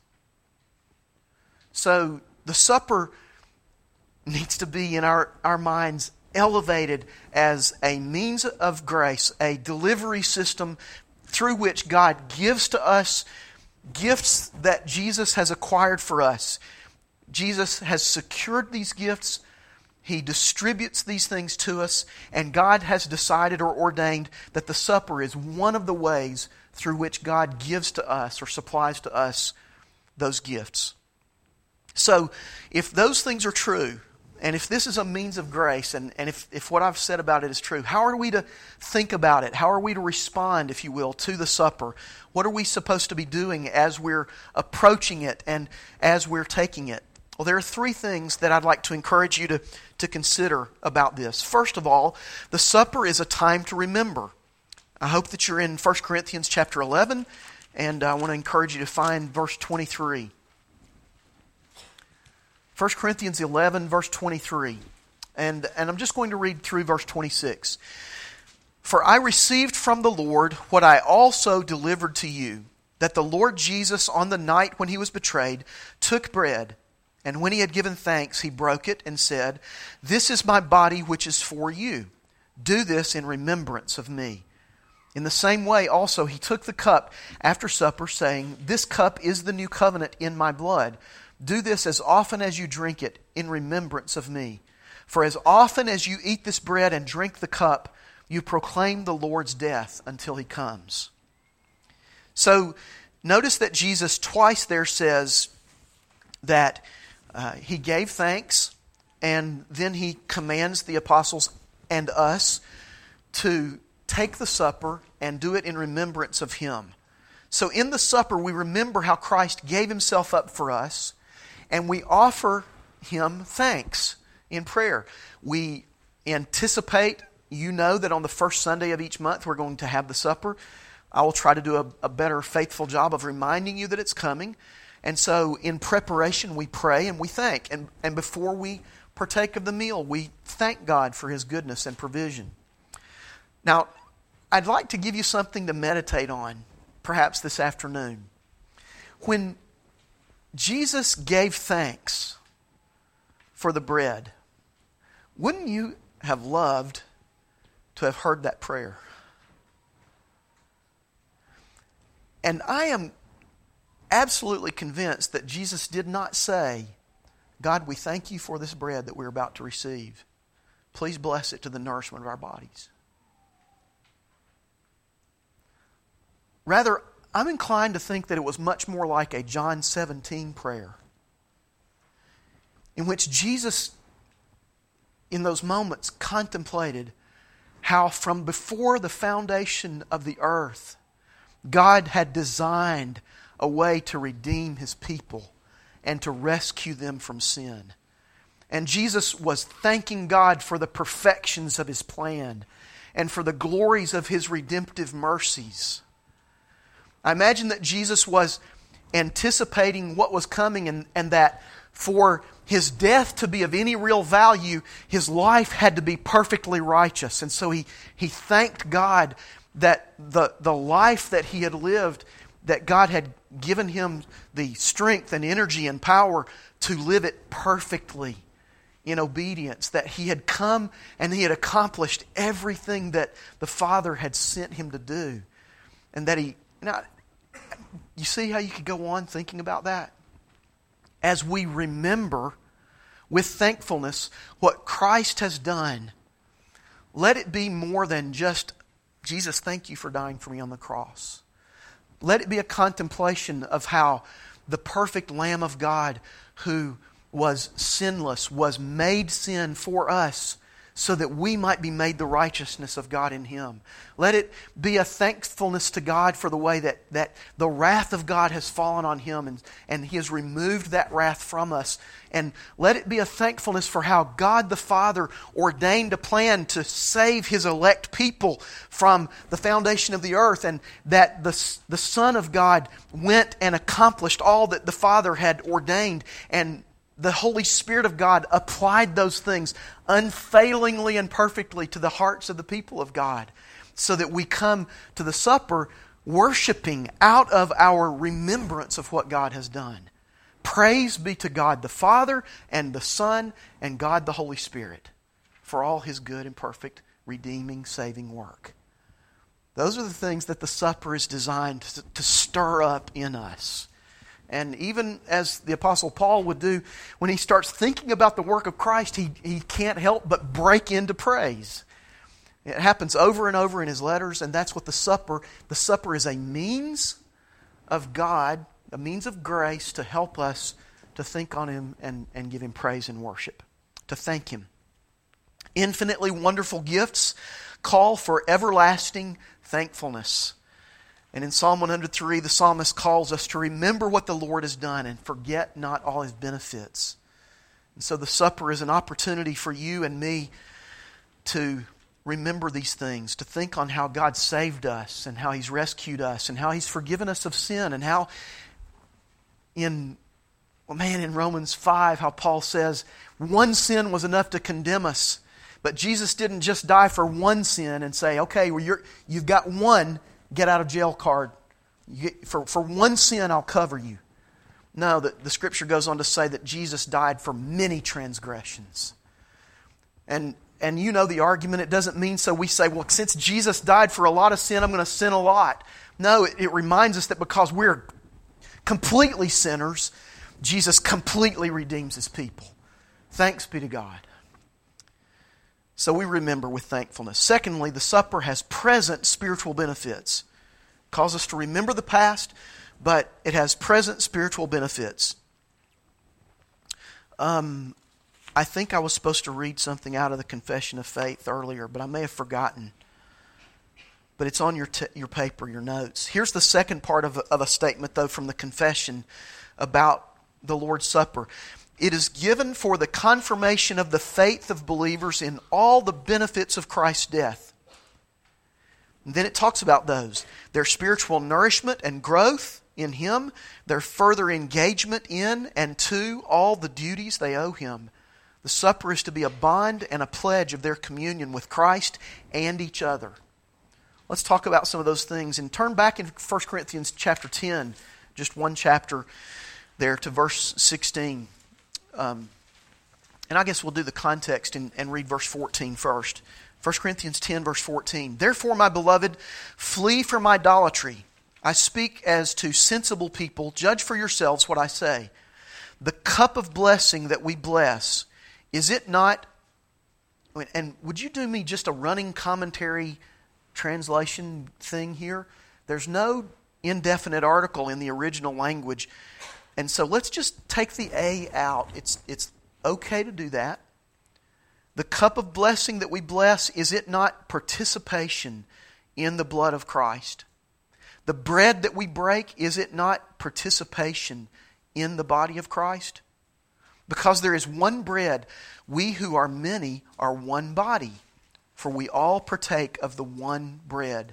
So the supper needs to be in our minds elevated as a means of grace, a delivery system through which God gives to us gifts that Jesus has acquired for us. Jesus has secured these gifts. He distributes these things to us, and God has decided or ordained that the supper is one of the ways through which God gives to us or supplies to us those gifts. So, if those things are true, and if this is a means of grace, and if what I've said about it is true, how are we to think about it? How are we to respond, if you will, to the supper? What are we supposed to be doing as we're approaching it and as we're taking it? Well, there are three things that I'd like to encourage you to consider about this. First of all, the supper is a time to remember. I hope that you're in 1 Corinthians chapter 11, and I want to encourage you to find verse 23. 1 Corinthians 11, verse 23. And I'm just going to read through verse 26. For I received from the Lord what I also delivered to you, that the Lord Jesus, on the night when he was betrayed, took bread, and when he had given thanks, he broke it and said, This is my body which is for you. Do this in remembrance of me. In the same way also he took the cup after supper, saying, This cup is the new covenant in my blood. Do this as often as you drink it in remembrance of me. For as often as you eat this bread and drink the cup, you proclaim the Lord's death until he comes. So notice that Jesus twice there says that he gave thanks, and then he commands the apostles and us to take the supper and do it in remembrance of him. So in the supper we remember how Christ gave himself up for us, and we offer him thanks in prayer. We anticipate, you know, that on the first Sunday of each month we're going to have the supper. I will try to do a better faithful job of reminding you that it's coming. And so in preparation we pray and we thank. And before we partake of the meal, we thank God for his goodness and provision. Now, I'd like to give you something to meditate on, perhaps this afternoon. When Jesus gave thanks for the bread, wouldn't you have loved to have heard that prayer? And I am absolutely convinced that Jesus did not say, God, we thank you for this bread that we're about to receive. Please bless it to the nourishment of our bodies. Rather, I'm inclined to think that it was much more like a John 17 prayer, in which Jesus, in those moments, contemplated how from before the foundation of the earth, God had designed a way to redeem his people and to rescue them from sin. And Jesus was thanking God for the perfections of his plan and for the glories of his redemptive mercies. I imagine that Jesus was anticipating what was coming, and that for his death to be of any real value, his life had to be perfectly righteous. And so he thanked God that the life that he had lived, that God had given him the strength and energy and power to live it perfectly in obedience, that he had come and he had accomplished everything that the Father had sent him to do. And that he... Now, you see how you could go on thinking about that? As we remember with thankfulness what Christ has done, let it be more than just, Jesus, thank you for dying for me on the cross. Let it be a contemplation of how the perfect Lamb of God, who was sinless, was made sin for us so that we might be made the righteousness of God in him. Let it be a thankfulness to God for the way that the wrath of God has fallen on him, and he has removed that wrath from us. And let it be a thankfulness for how God the Father ordained a plan to save his elect people from the foundation of the earth, and that the Son of God went and accomplished all that the Father had ordained, and the Holy Spirit of God applied those things unfailingly and perfectly to the hearts of the people of God, so that we come to the supper worshiping out of our remembrance of what God has done. Praise be to God the Father and the Son and God the Holy Spirit for all his good and perfect redeeming, saving work. Those are the things that the supper is designed to stir up in us. And even as the Apostle Paul would do, when he starts thinking about the work of Christ, he can't help but break into praise. It happens over and over in his letters, and that's what the supper is a means of God, a means of grace to help us to think on him and give him praise and worship, to thank him. Infinitely wonderful gifts call for everlasting thankfulness. And in Psalm 103, the psalmist calls us to remember what the Lord has done and forget not all his benefits. And so the supper is an opportunity for you and me to remember these things, to think on how God saved us and how He's rescued us and how He's forgiven us of sin, and how in Romans 5, how Paul says one sin was enough to condemn us. But Jesus didn't just die for one sin and say, okay, well, you've got one get out of jail card. For one sin, I'll cover you. No, the Scripture goes on to say that Jesus died for many transgressions. And you know the argument. It doesn't mean so we say, well, since Jesus died for a lot of sin, I'm going to sin a lot. No, it reminds us that because we're completely sinners, Jesus completely redeems His people. Thanks be to God. So we remember with thankfulness. Secondly, the supper has present spiritual benefits. It calls us to remember the past, but it has present spiritual benefits. I think I was supposed to read something out of the Confession of Faith earlier, but I may have forgotten. But it's on your paper, your notes. Here's the second part of a statement, though, from the Confession about the Lord's Supper. It is given for the confirmation of the faith of believers in all the benefits of Christ's death. And then it talks about those. Their spiritual nourishment and growth in Him, their further engagement in and to all the duties they owe Him. The supper is to be a bond and a pledge of their communion with Christ and each other. Let's talk about some of those things. And turn back in 1 Corinthians chapter 10, just one chapter there, to verse 16. And I guess we'll do the context and read verse 14 first. 1 Corinthians 10, verse 14. Therefore, my beloved, flee from idolatry. I speak as to sensible people. Judge for yourselves what I say. The cup of blessing that we bless, is it not... And would you do me just a running commentary translation thing here? There's no indefinite article in the original language. And so let's just take the A out. It's okay to do that. The cup of blessing that we bless, is it not participation in the blood of Christ? The bread that we break, is it not participation in the body of Christ? Because there is one bread, we who are many are one body, for we all partake of the one bread.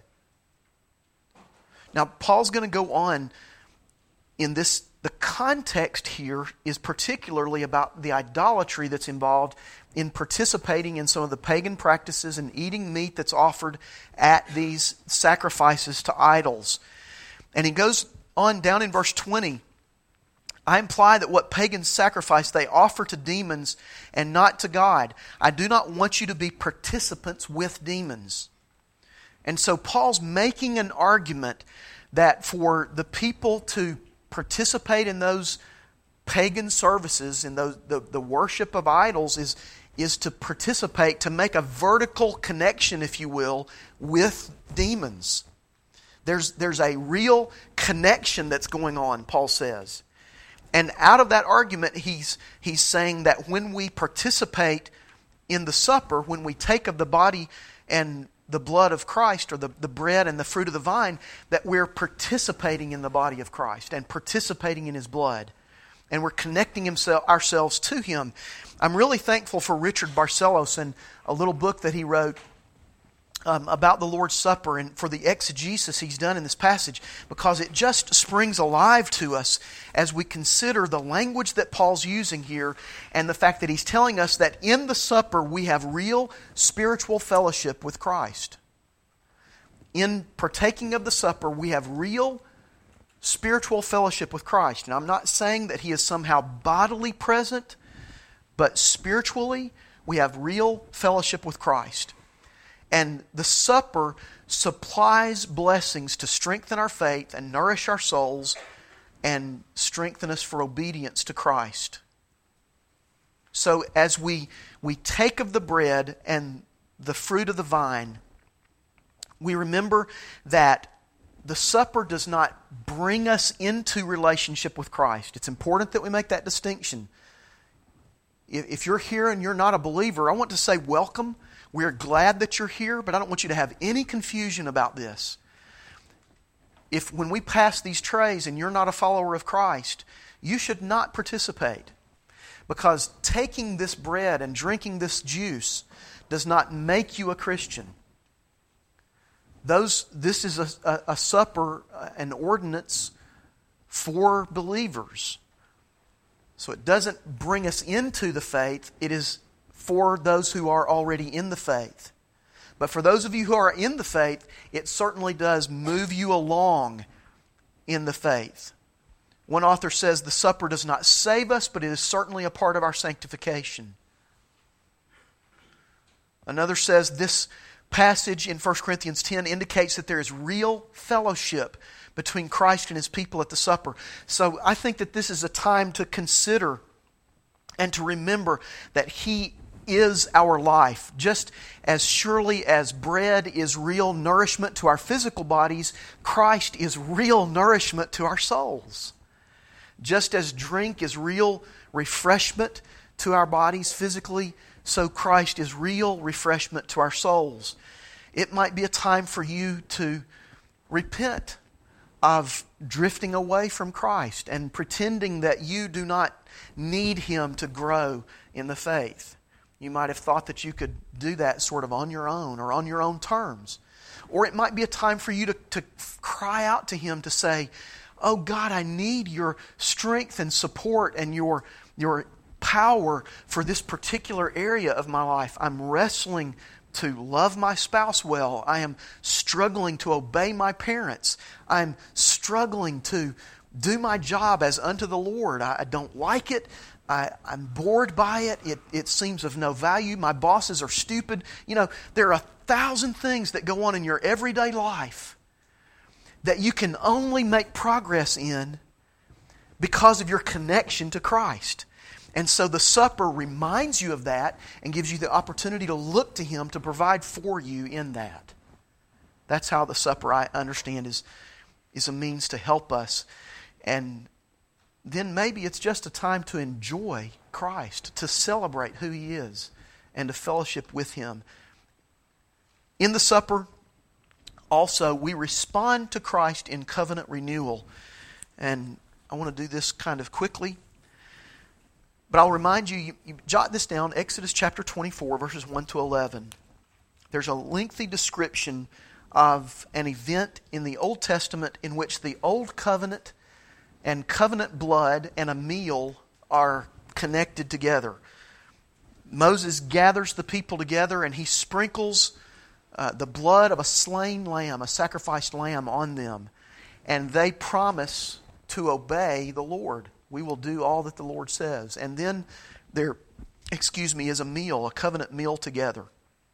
Now, Paul's going to go on in this. The context here is particularly about the idolatry that's involved in participating in some of the pagan practices and eating meat that's offered at these sacrifices to idols. And he goes on down in verse 20. I imply that what pagans sacrifice they offer to demons and not to God. I do not want you to be participants with demons. And so Paul's making an argument that for the people to participate in those pagan services, in the worship of idols, is to participate, to make a vertical connection, if you will, with demons. There's a real connection that's going on, Paul says. And out of that argument, he's saying that when we participate in the supper, when we take of the body and the blood of Christ, or the bread and the fruit of the vine, that we're participating in the body of Christ and participating in His blood. And we're connecting ourselves to Him. I'm really thankful for Richard Barcelos and a little book that he wrote about the Lord's Supper and for the exegesis he's done in this passage, because it just springs alive to us as we consider the language that Paul's using here and the fact that he's telling us that in the supper we have real spiritual fellowship with Christ. In partaking of the supper we have real spiritual fellowship with Christ. And I'm not saying that He is somehow bodily present, but spiritually we have real fellowship with Christ. And the supper supplies blessings to strengthen our faith and nourish our souls and strengthen us for obedience to Christ. So as we take of the bread and the fruit of the vine, we remember that the supper does not bring us into relationship with Christ. It's important that we make that distinction. If you're here and you're not a believer, I want to say welcome. We're glad that you're here, but I don't want you to have any confusion about this. If when we pass these trays and you're not a follower of Christ, you should not participate. Because taking this bread and drinking this juice does not make you a Christian. This is a supper, an ordinance for believers. So it doesn't bring us into the faith. It is for those who are already in the faith. But for those of you who are in the faith, it certainly does move you along in the faith. One author says the supper does not save us, but it is certainly a part of our sanctification. Another says this passage in 1 Corinthians 10 indicates that there is real fellowship between Christ and His people at the supper. So I think that this is a time to consider and to remember that He is our life. Just as surely as bread is real nourishment to our physical bodies, Christ is real nourishment to our souls. Just as drink is real refreshment to our bodies physically, so Christ is real refreshment to our souls. It might be a time for you to repent of drifting away from Christ and pretending that you do not need Him to grow in the faith. You might have thought that you could do that sort of on your own or on your own terms. Or it might be a time for you to cry out to Him to say, "Oh God, I need your strength and support and your power for this particular area of my life. I'm wrestling to love my spouse well. I am struggling to obey my parents. I'm struggling to do my job as unto the Lord. I don't like it. I'm bored by it. It seems of no value. My bosses are stupid." You know, there are 1,000 things that go on in your everyday life that you can only make progress in because of your connection to Christ. And so the supper reminds you of that and gives you the opportunity to look to Him to provide for you in that. That's how the supper, I understand, is a means to help us. And then maybe it's just a time to enjoy Christ, to celebrate who He is, and to fellowship with Him. In the supper, also, we respond to Christ in covenant renewal. And I want to do this kind of quickly. But I'll remind you, you jot this down, Exodus chapter 24, verses 1 to 11. There's a lengthy description of an event in the Old Testament in which the Old Covenant and covenant blood and a meal are connected together. Moses gathers the people together and he sprinkles the blood of a slain lamb, a sacrificed lamb, on them. And they promise to obey the Lord. We will do all that the Lord says. And then there, is a meal, a covenant meal together.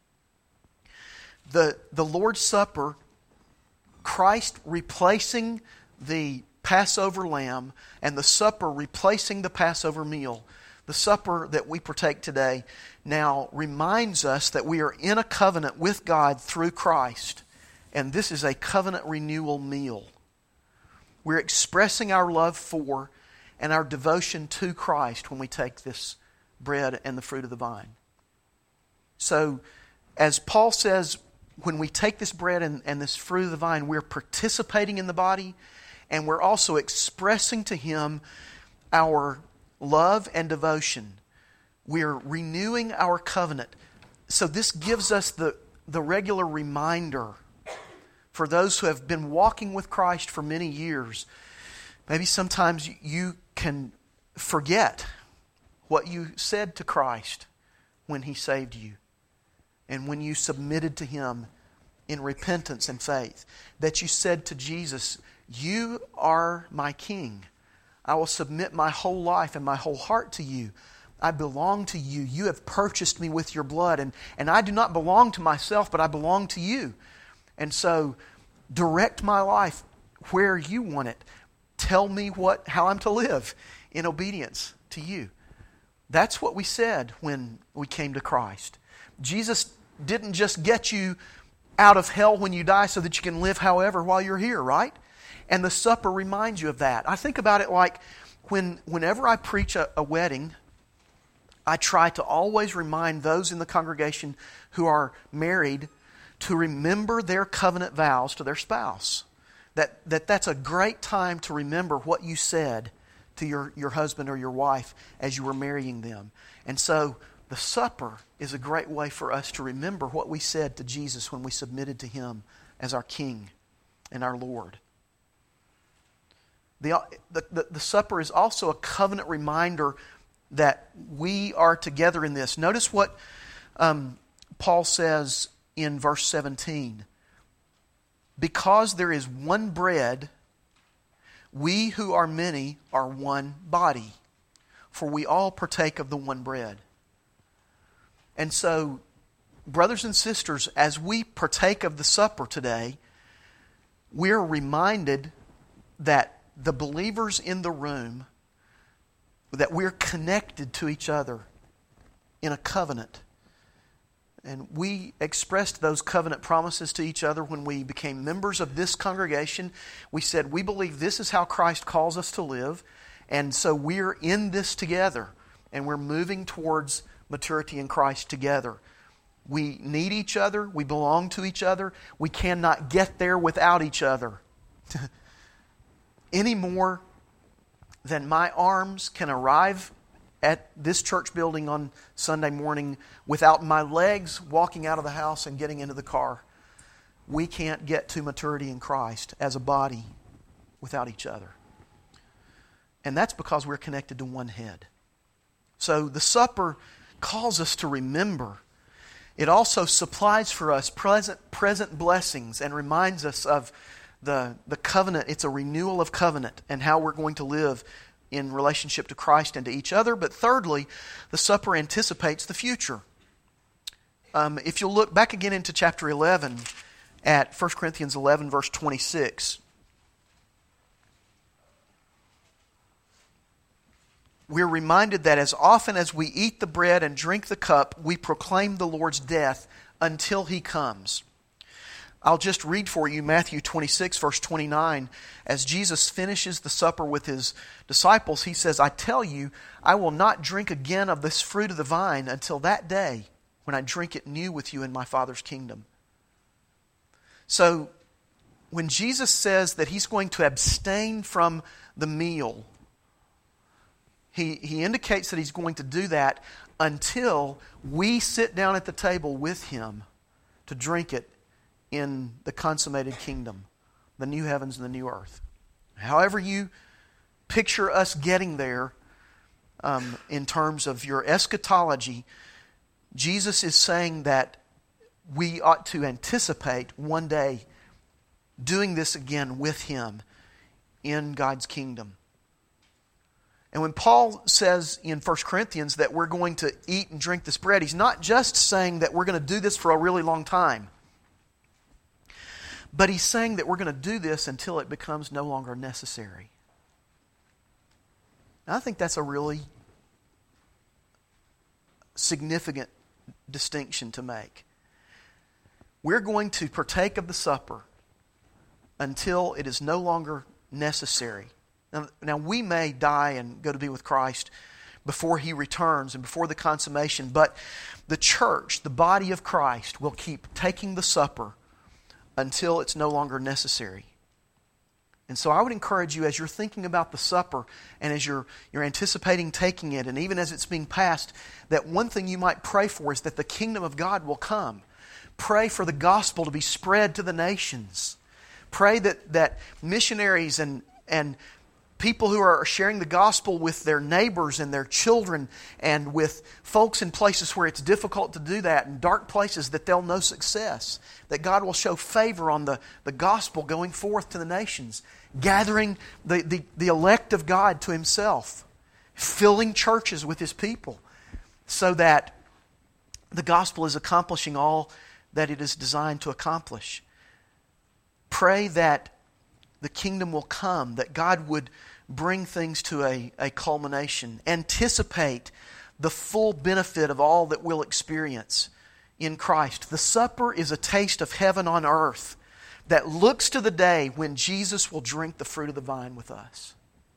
The Lord's Supper, Christ replacing the Passover lamb and the supper replacing the Passover meal. The supper that we partake today now reminds us that we are in a covenant with God through Christ. And this is a covenant renewal meal. We're expressing our love for and our devotion to Christ when we take this bread and the fruit of the vine. So, as Paul says, when we take this bread and this fruit of the vine, we're participating in the body, and we're also expressing to Him our love and devotion. We're renewing our covenant. So this gives us the regular reminder for those who have been walking with Christ for many years. Maybe sometimes you can forget what you said to Christ when He saved you and when you submitted to Him in repentance and faith. That you said to Jesus, "You are my King. I will submit my whole life and my whole heart to you. I belong to you. You have purchased me with your blood. And I do not belong to myself, but I belong to you. And so direct my life where you want it. Tell me how I'm to live in obedience to you." That's what we said when we came to Christ. Jesus didn't just get you out of hell when you die so that you can live however while you're here, right? And the supper reminds you of that. I think about it like whenever I preach a wedding, I try to always remind those in the congregation who are married to remember their covenant vows to their spouse. That's a great time to remember what you said to your husband or your wife as you were marrying them. And so the supper is a great way for us to remember what we said to Jesus when we submitted to Him as our King and our Lord. The supper is also a covenant reminder that we are together in this. Notice what Paul says in verse 17. Because there is one bread, we who are many are one body, for we all partake of the one bread. And so, brothers and sisters, as we partake of the supper today, we're reminded that the believers in the room, that we're connected to each other in a covenant. And we expressed those covenant promises to each other when we became members of this congregation. We said, we believe this is how Christ calls us to live. And so we're in this together. And we're moving towards maturity in Christ together. We need each other. We belong to each other. We cannot get there without each other. Any more than my arms can arrive at this church building on Sunday morning without my legs walking out of the house and getting into the car. We can't get to maturity in Christ as a body without each other. And that's because we're connected to one head. So the supper calls us to remember. It also supplies for us present blessings and reminds us of the covenant. It's a renewal of covenant and how we're going to live in relationship to Christ and to each other. But thirdly, the supper anticipates the future. If you'll look back again into chapter 11 at 1 Corinthians 11 verse 26, we're reminded that as often as we eat the bread and drink the cup, we proclaim the Lord's death until He comes. I'll just read for you Matthew 26, verse 29. As Jesus finishes the supper with His disciples, He says, I tell you, I will not drink again of this fruit of the vine until that day when I drink it new with you in my Father's kingdom. So, when Jesus says that He's going to abstain from the meal, He indicates that He's going to do that until we sit down at the table with Him to drink it in the consummated kingdom, the new heavens and the new earth. However you picture us getting there in terms of your eschatology, Jesus is saying that we ought to anticipate one day doing this again with Him in God's kingdom. And when Paul says in 1 Corinthians that we're going to eat and drink this bread, he's not just saying that we're going to do this for a really long time. But he's saying that we're going to do this until it becomes no longer necessary. Now, I think that's a really significant distinction to make. We're going to partake of the supper until it is no longer necessary. Now, we may die and go to be with Christ before He returns and before the consummation, but the church, the body of Christ, will keep taking the supper until it's no longer necessary. And so I would encourage you, as you're thinking about the supper and as you're anticipating taking it, and even as it's being passed, that one thing you might pray for is that the kingdom of God will come. Pray for the gospel to be spread to the nations. Pray that missionaries and people who are sharing the gospel with their neighbors and their children and with folks in places where it's difficult to do that, in dark places, that they'll know success. That God will show favor on the gospel going forth to the nations, gathering the elect of God to Himself, filling churches with His people, so that the gospel is accomplishing all that it is designed to accomplish. Pray that the kingdom will come, that God would bring things to a culmination. Anticipate the full benefit of all that we'll experience in Christ. The supper is a taste of heaven on earth that looks to the day when Jesus will drink the fruit of the vine with us.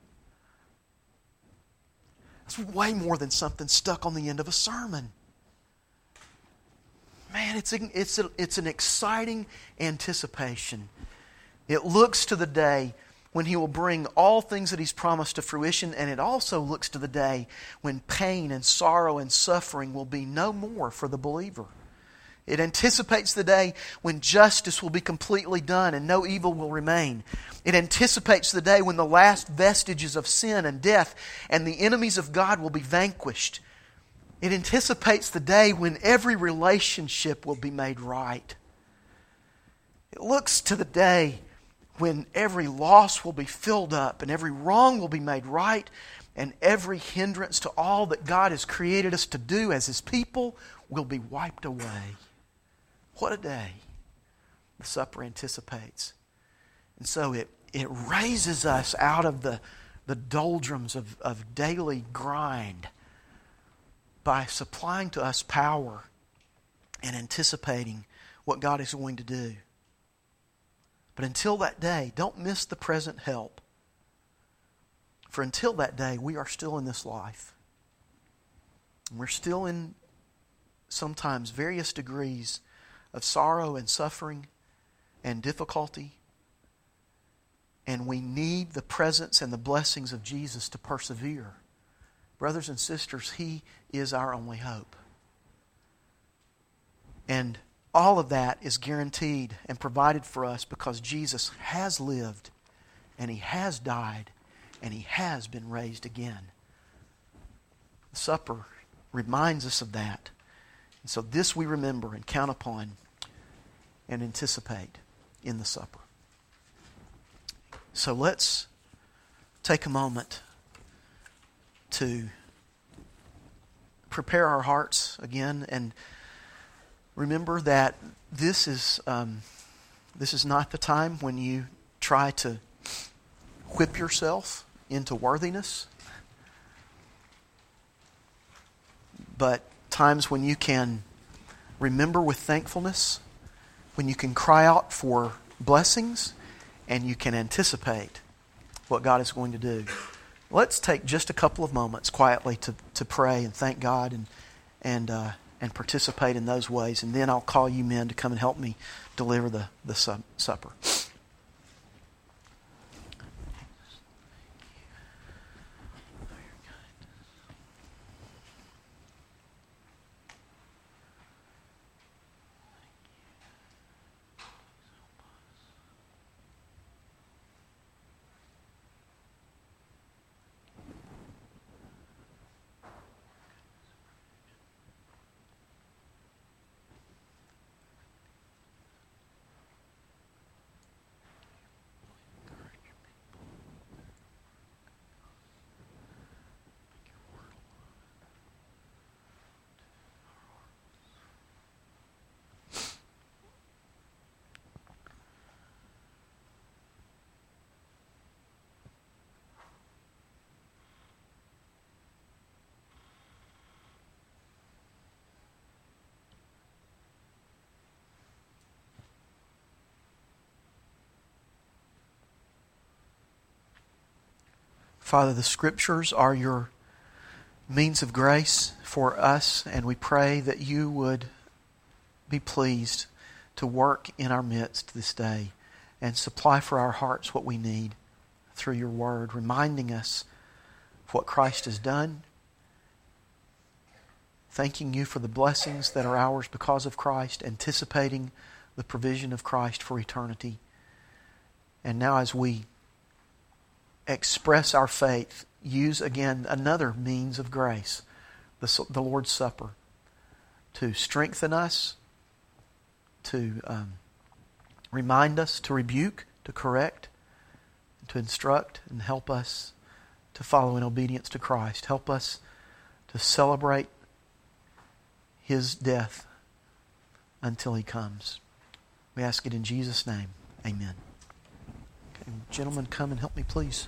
That's way more than something stuck on the end of a sermon. Man, it's an exciting anticipation. It looks to the day when He will bring all things that He's promised to fruition, and it also looks to the day when pain and sorrow and suffering will be no more for the believer. It anticipates the day when justice will be completely done and no evil will remain. It anticipates the day when the last vestiges of sin and death and the enemies of God will be vanquished. It anticipates the day when every relationship will be made right. It looks to the day when every loss will be filled up and every wrong will be made right and every hindrance to all that God has created us to do as His people will be wiped away. What a day the supper anticipates. And so it raises us out of the doldrums of daily grind by supplying to us power and anticipating what God is going to do. But until that day, don't miss the present help. For until that day, we are still in this life. And we're still in sometimes various degrees of sorrow and suffering and difficulty. And we need the presence and the blessings of Jesus to persevere. Brothers and sisters, He is our only hope. And all of that is guaranteed and provided for us because Jesus has lived and He has died and He has been raised again. The supper reminds us of that. And so this we remember and count upon and anticipate in the supper. So let's take a moment to prepare our hearts again and remember that this is not the time when you try to whip yourself into worthiness, but times when you can remember with thankfulness, when you can cry out for blessings, and you can anticipate what God is going to do. Let's take just a couple of moments quietly to pray and thank God and participate in those ways. And then I'll call you men to come and help me deliver the supper. Father, the Scriptures are your means of grace for us, and we pray that you would be pleased to work in our midst this day and supply for our hearts what we need through your word, reminding us of what Christ has done, thanking you for the blessings that are ours because of Christ, anticipating the provision of Christ for eternity. And now as we express our faith, use again another means of grace, the Lord's Supper, to strengthen us, to remind us, to rebuke, to correct, to instruct, and help us to follow in obedience to Christ. Help us to celebrate His death until He comes. We ask it in Jesus' name. Amen. Okay, gentlemen, come and help me, please.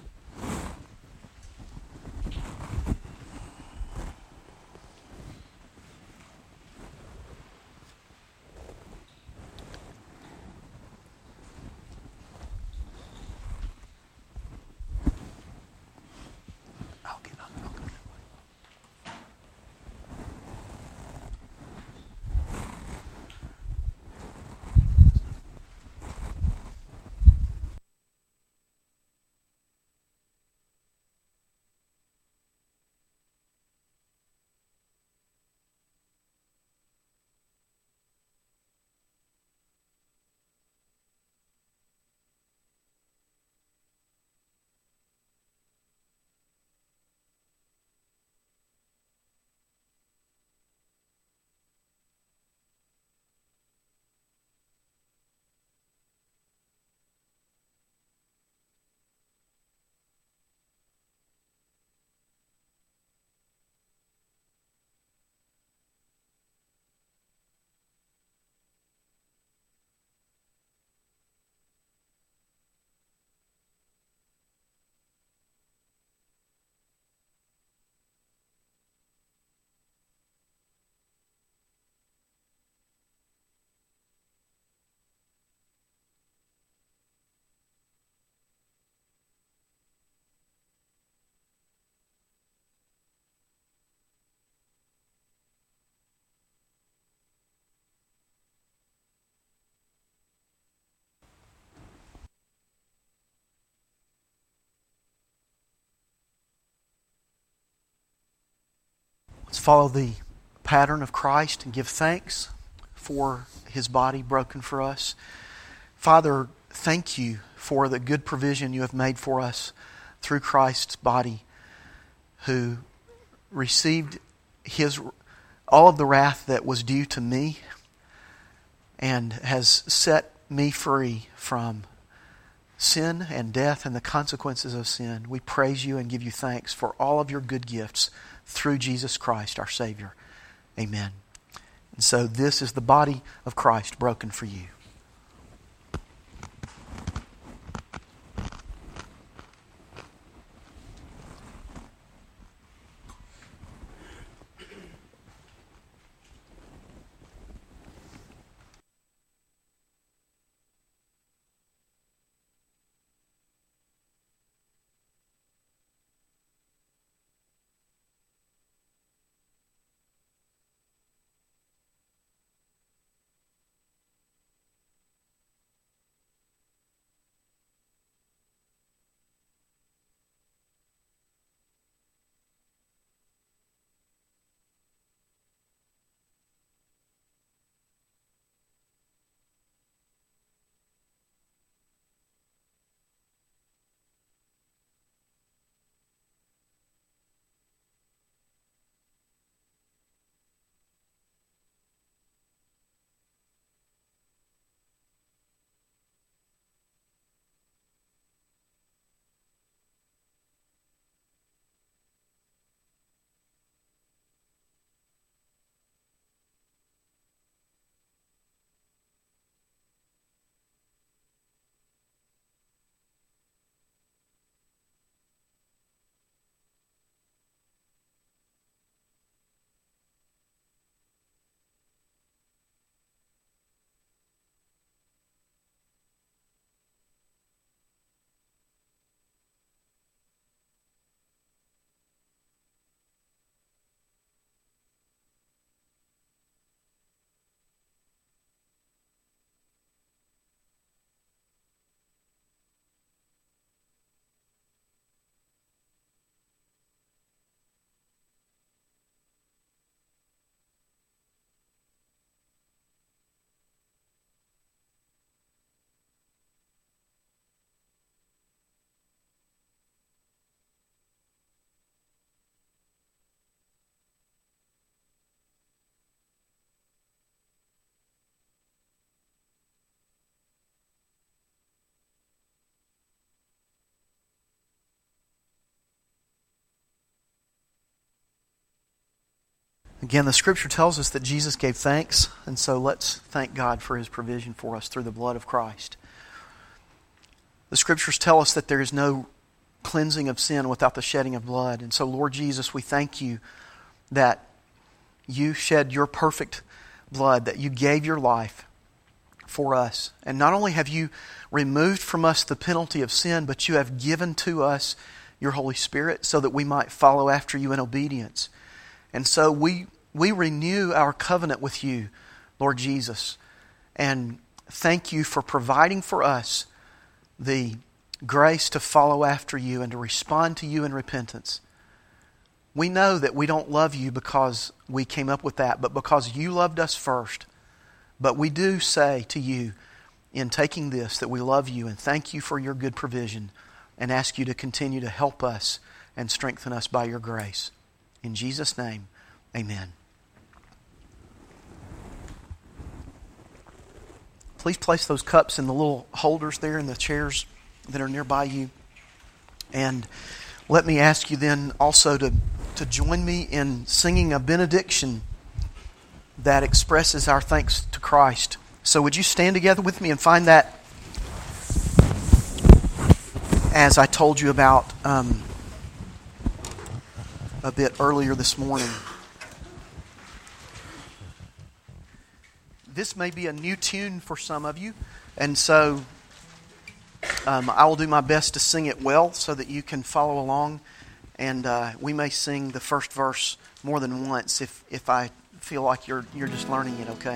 Let's follow the pattern of Christ and give thanks for His body broken for us. Father, thank You for the good provision You have made for us through Christ's body, who received all of the wrath that was due to me and has set me free from sin and death and the consequences of sin. We praise You and give You thanks for all of Your good gifts through Jesus Christ, our Savior. Amen. And so this is the body of Christ broken for you. Again, the Scripture tells us that Jesus gave thanks, and so let's thank God for His provision for us through the blood of Christ. The Scriptures tell us that there is no cleansing of sin without the shedding of blood. And so, Lord Jesus, we thank You that You shed Your perfect blood, that You gave Your life for us. And not only have You removed from us the penalty of sin, but You have given to us Your Holy Spirit so that we might follow after You in obedience. And so we renew our covenant with You, Lord Jesus, and thank You for providing for us the grace to follow after You and to respond to You in repentance. We know that we don't love You because we came up with that, but because You loved us first. But we do say to You in taking this that we love You and thank You for Your good provision and ask You to continue to help us and strengthen us by Your grace. In Jesus' name, amen. Please place those cups in the little holders there in the chairs that are nearby you. And let me ask you then also to join me in singing a benediction that expresses our thanks to Christ. So would you stand together with me and find that, as I told you about a bit earlier this morning. This may be a new tune for some of you, and so I will do my best to sing it well so that you can follow along, and we may sing the first verse more than once if I feel like you're just learning it, okay?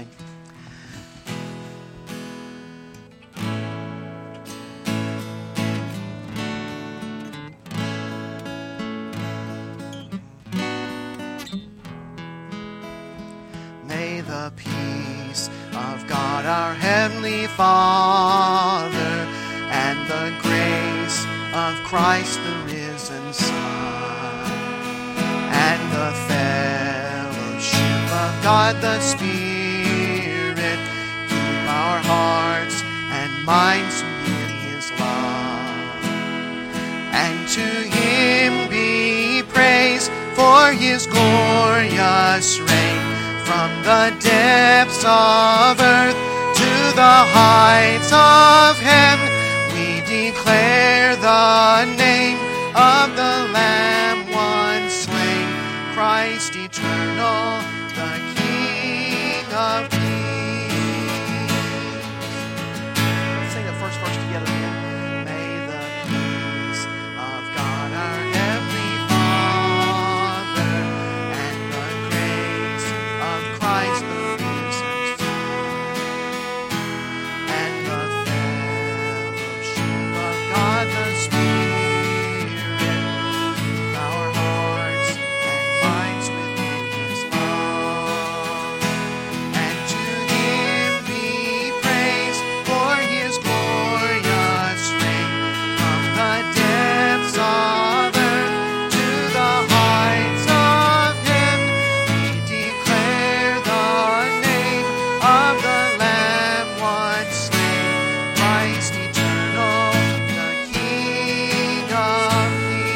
the peace of God our Heavenly Father, and the grace of Christ the risen Son, and the fellowship of God the Spirit, keep our hearts and minds in His love. And to Him be praise for His glorious reign, from the depths of earth to the heights of heaven. We declare the name of the Lamb once slain, Christ eternal, the King of kings. Let's sing that first verse together again. May the peace of God our Heavenly Father, and the grace of Christ the risen Son, and the fellowship of God the Spirit, keep our hearts and minds within His love. And to Him be praise for His glorious reign, from the depths of earth to the heights of heaven. We declare the name of the Lamb once slain, Christ eternal, the King of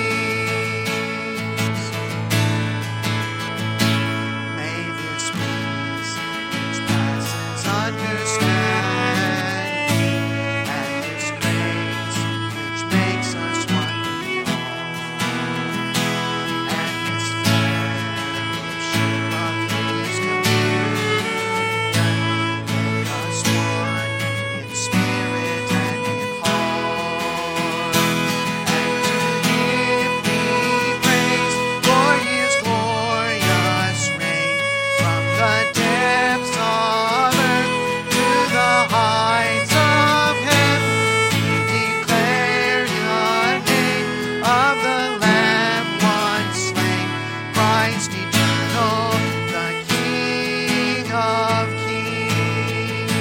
kings. May this peace which passes understanding, and this grace which makes us what we are, and this fellowship of His communion, make us one in spirit and in heart. And to Him be praise for His glorious reign, from the depths of earth to the heights of heaven. We declare the name of the Lamb once slain, Christ eternal, the King of kings.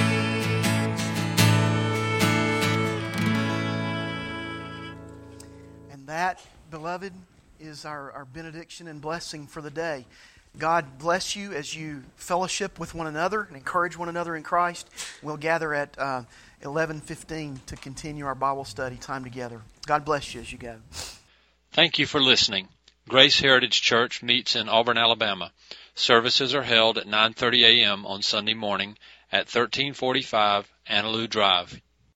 And that, beloved, is our benediction and blessing for the day. God bless you as you fellowship with one another and encourage one another in Christ. We'll gather at 11:15 to continue our Bible study time together. God bless you as you go. Thank you for listening. Grace Heritage Church meets in Auburn, Alabama. Services are held at 9:30 a.m. on Sunday morning at 1345 Annaloo Drive,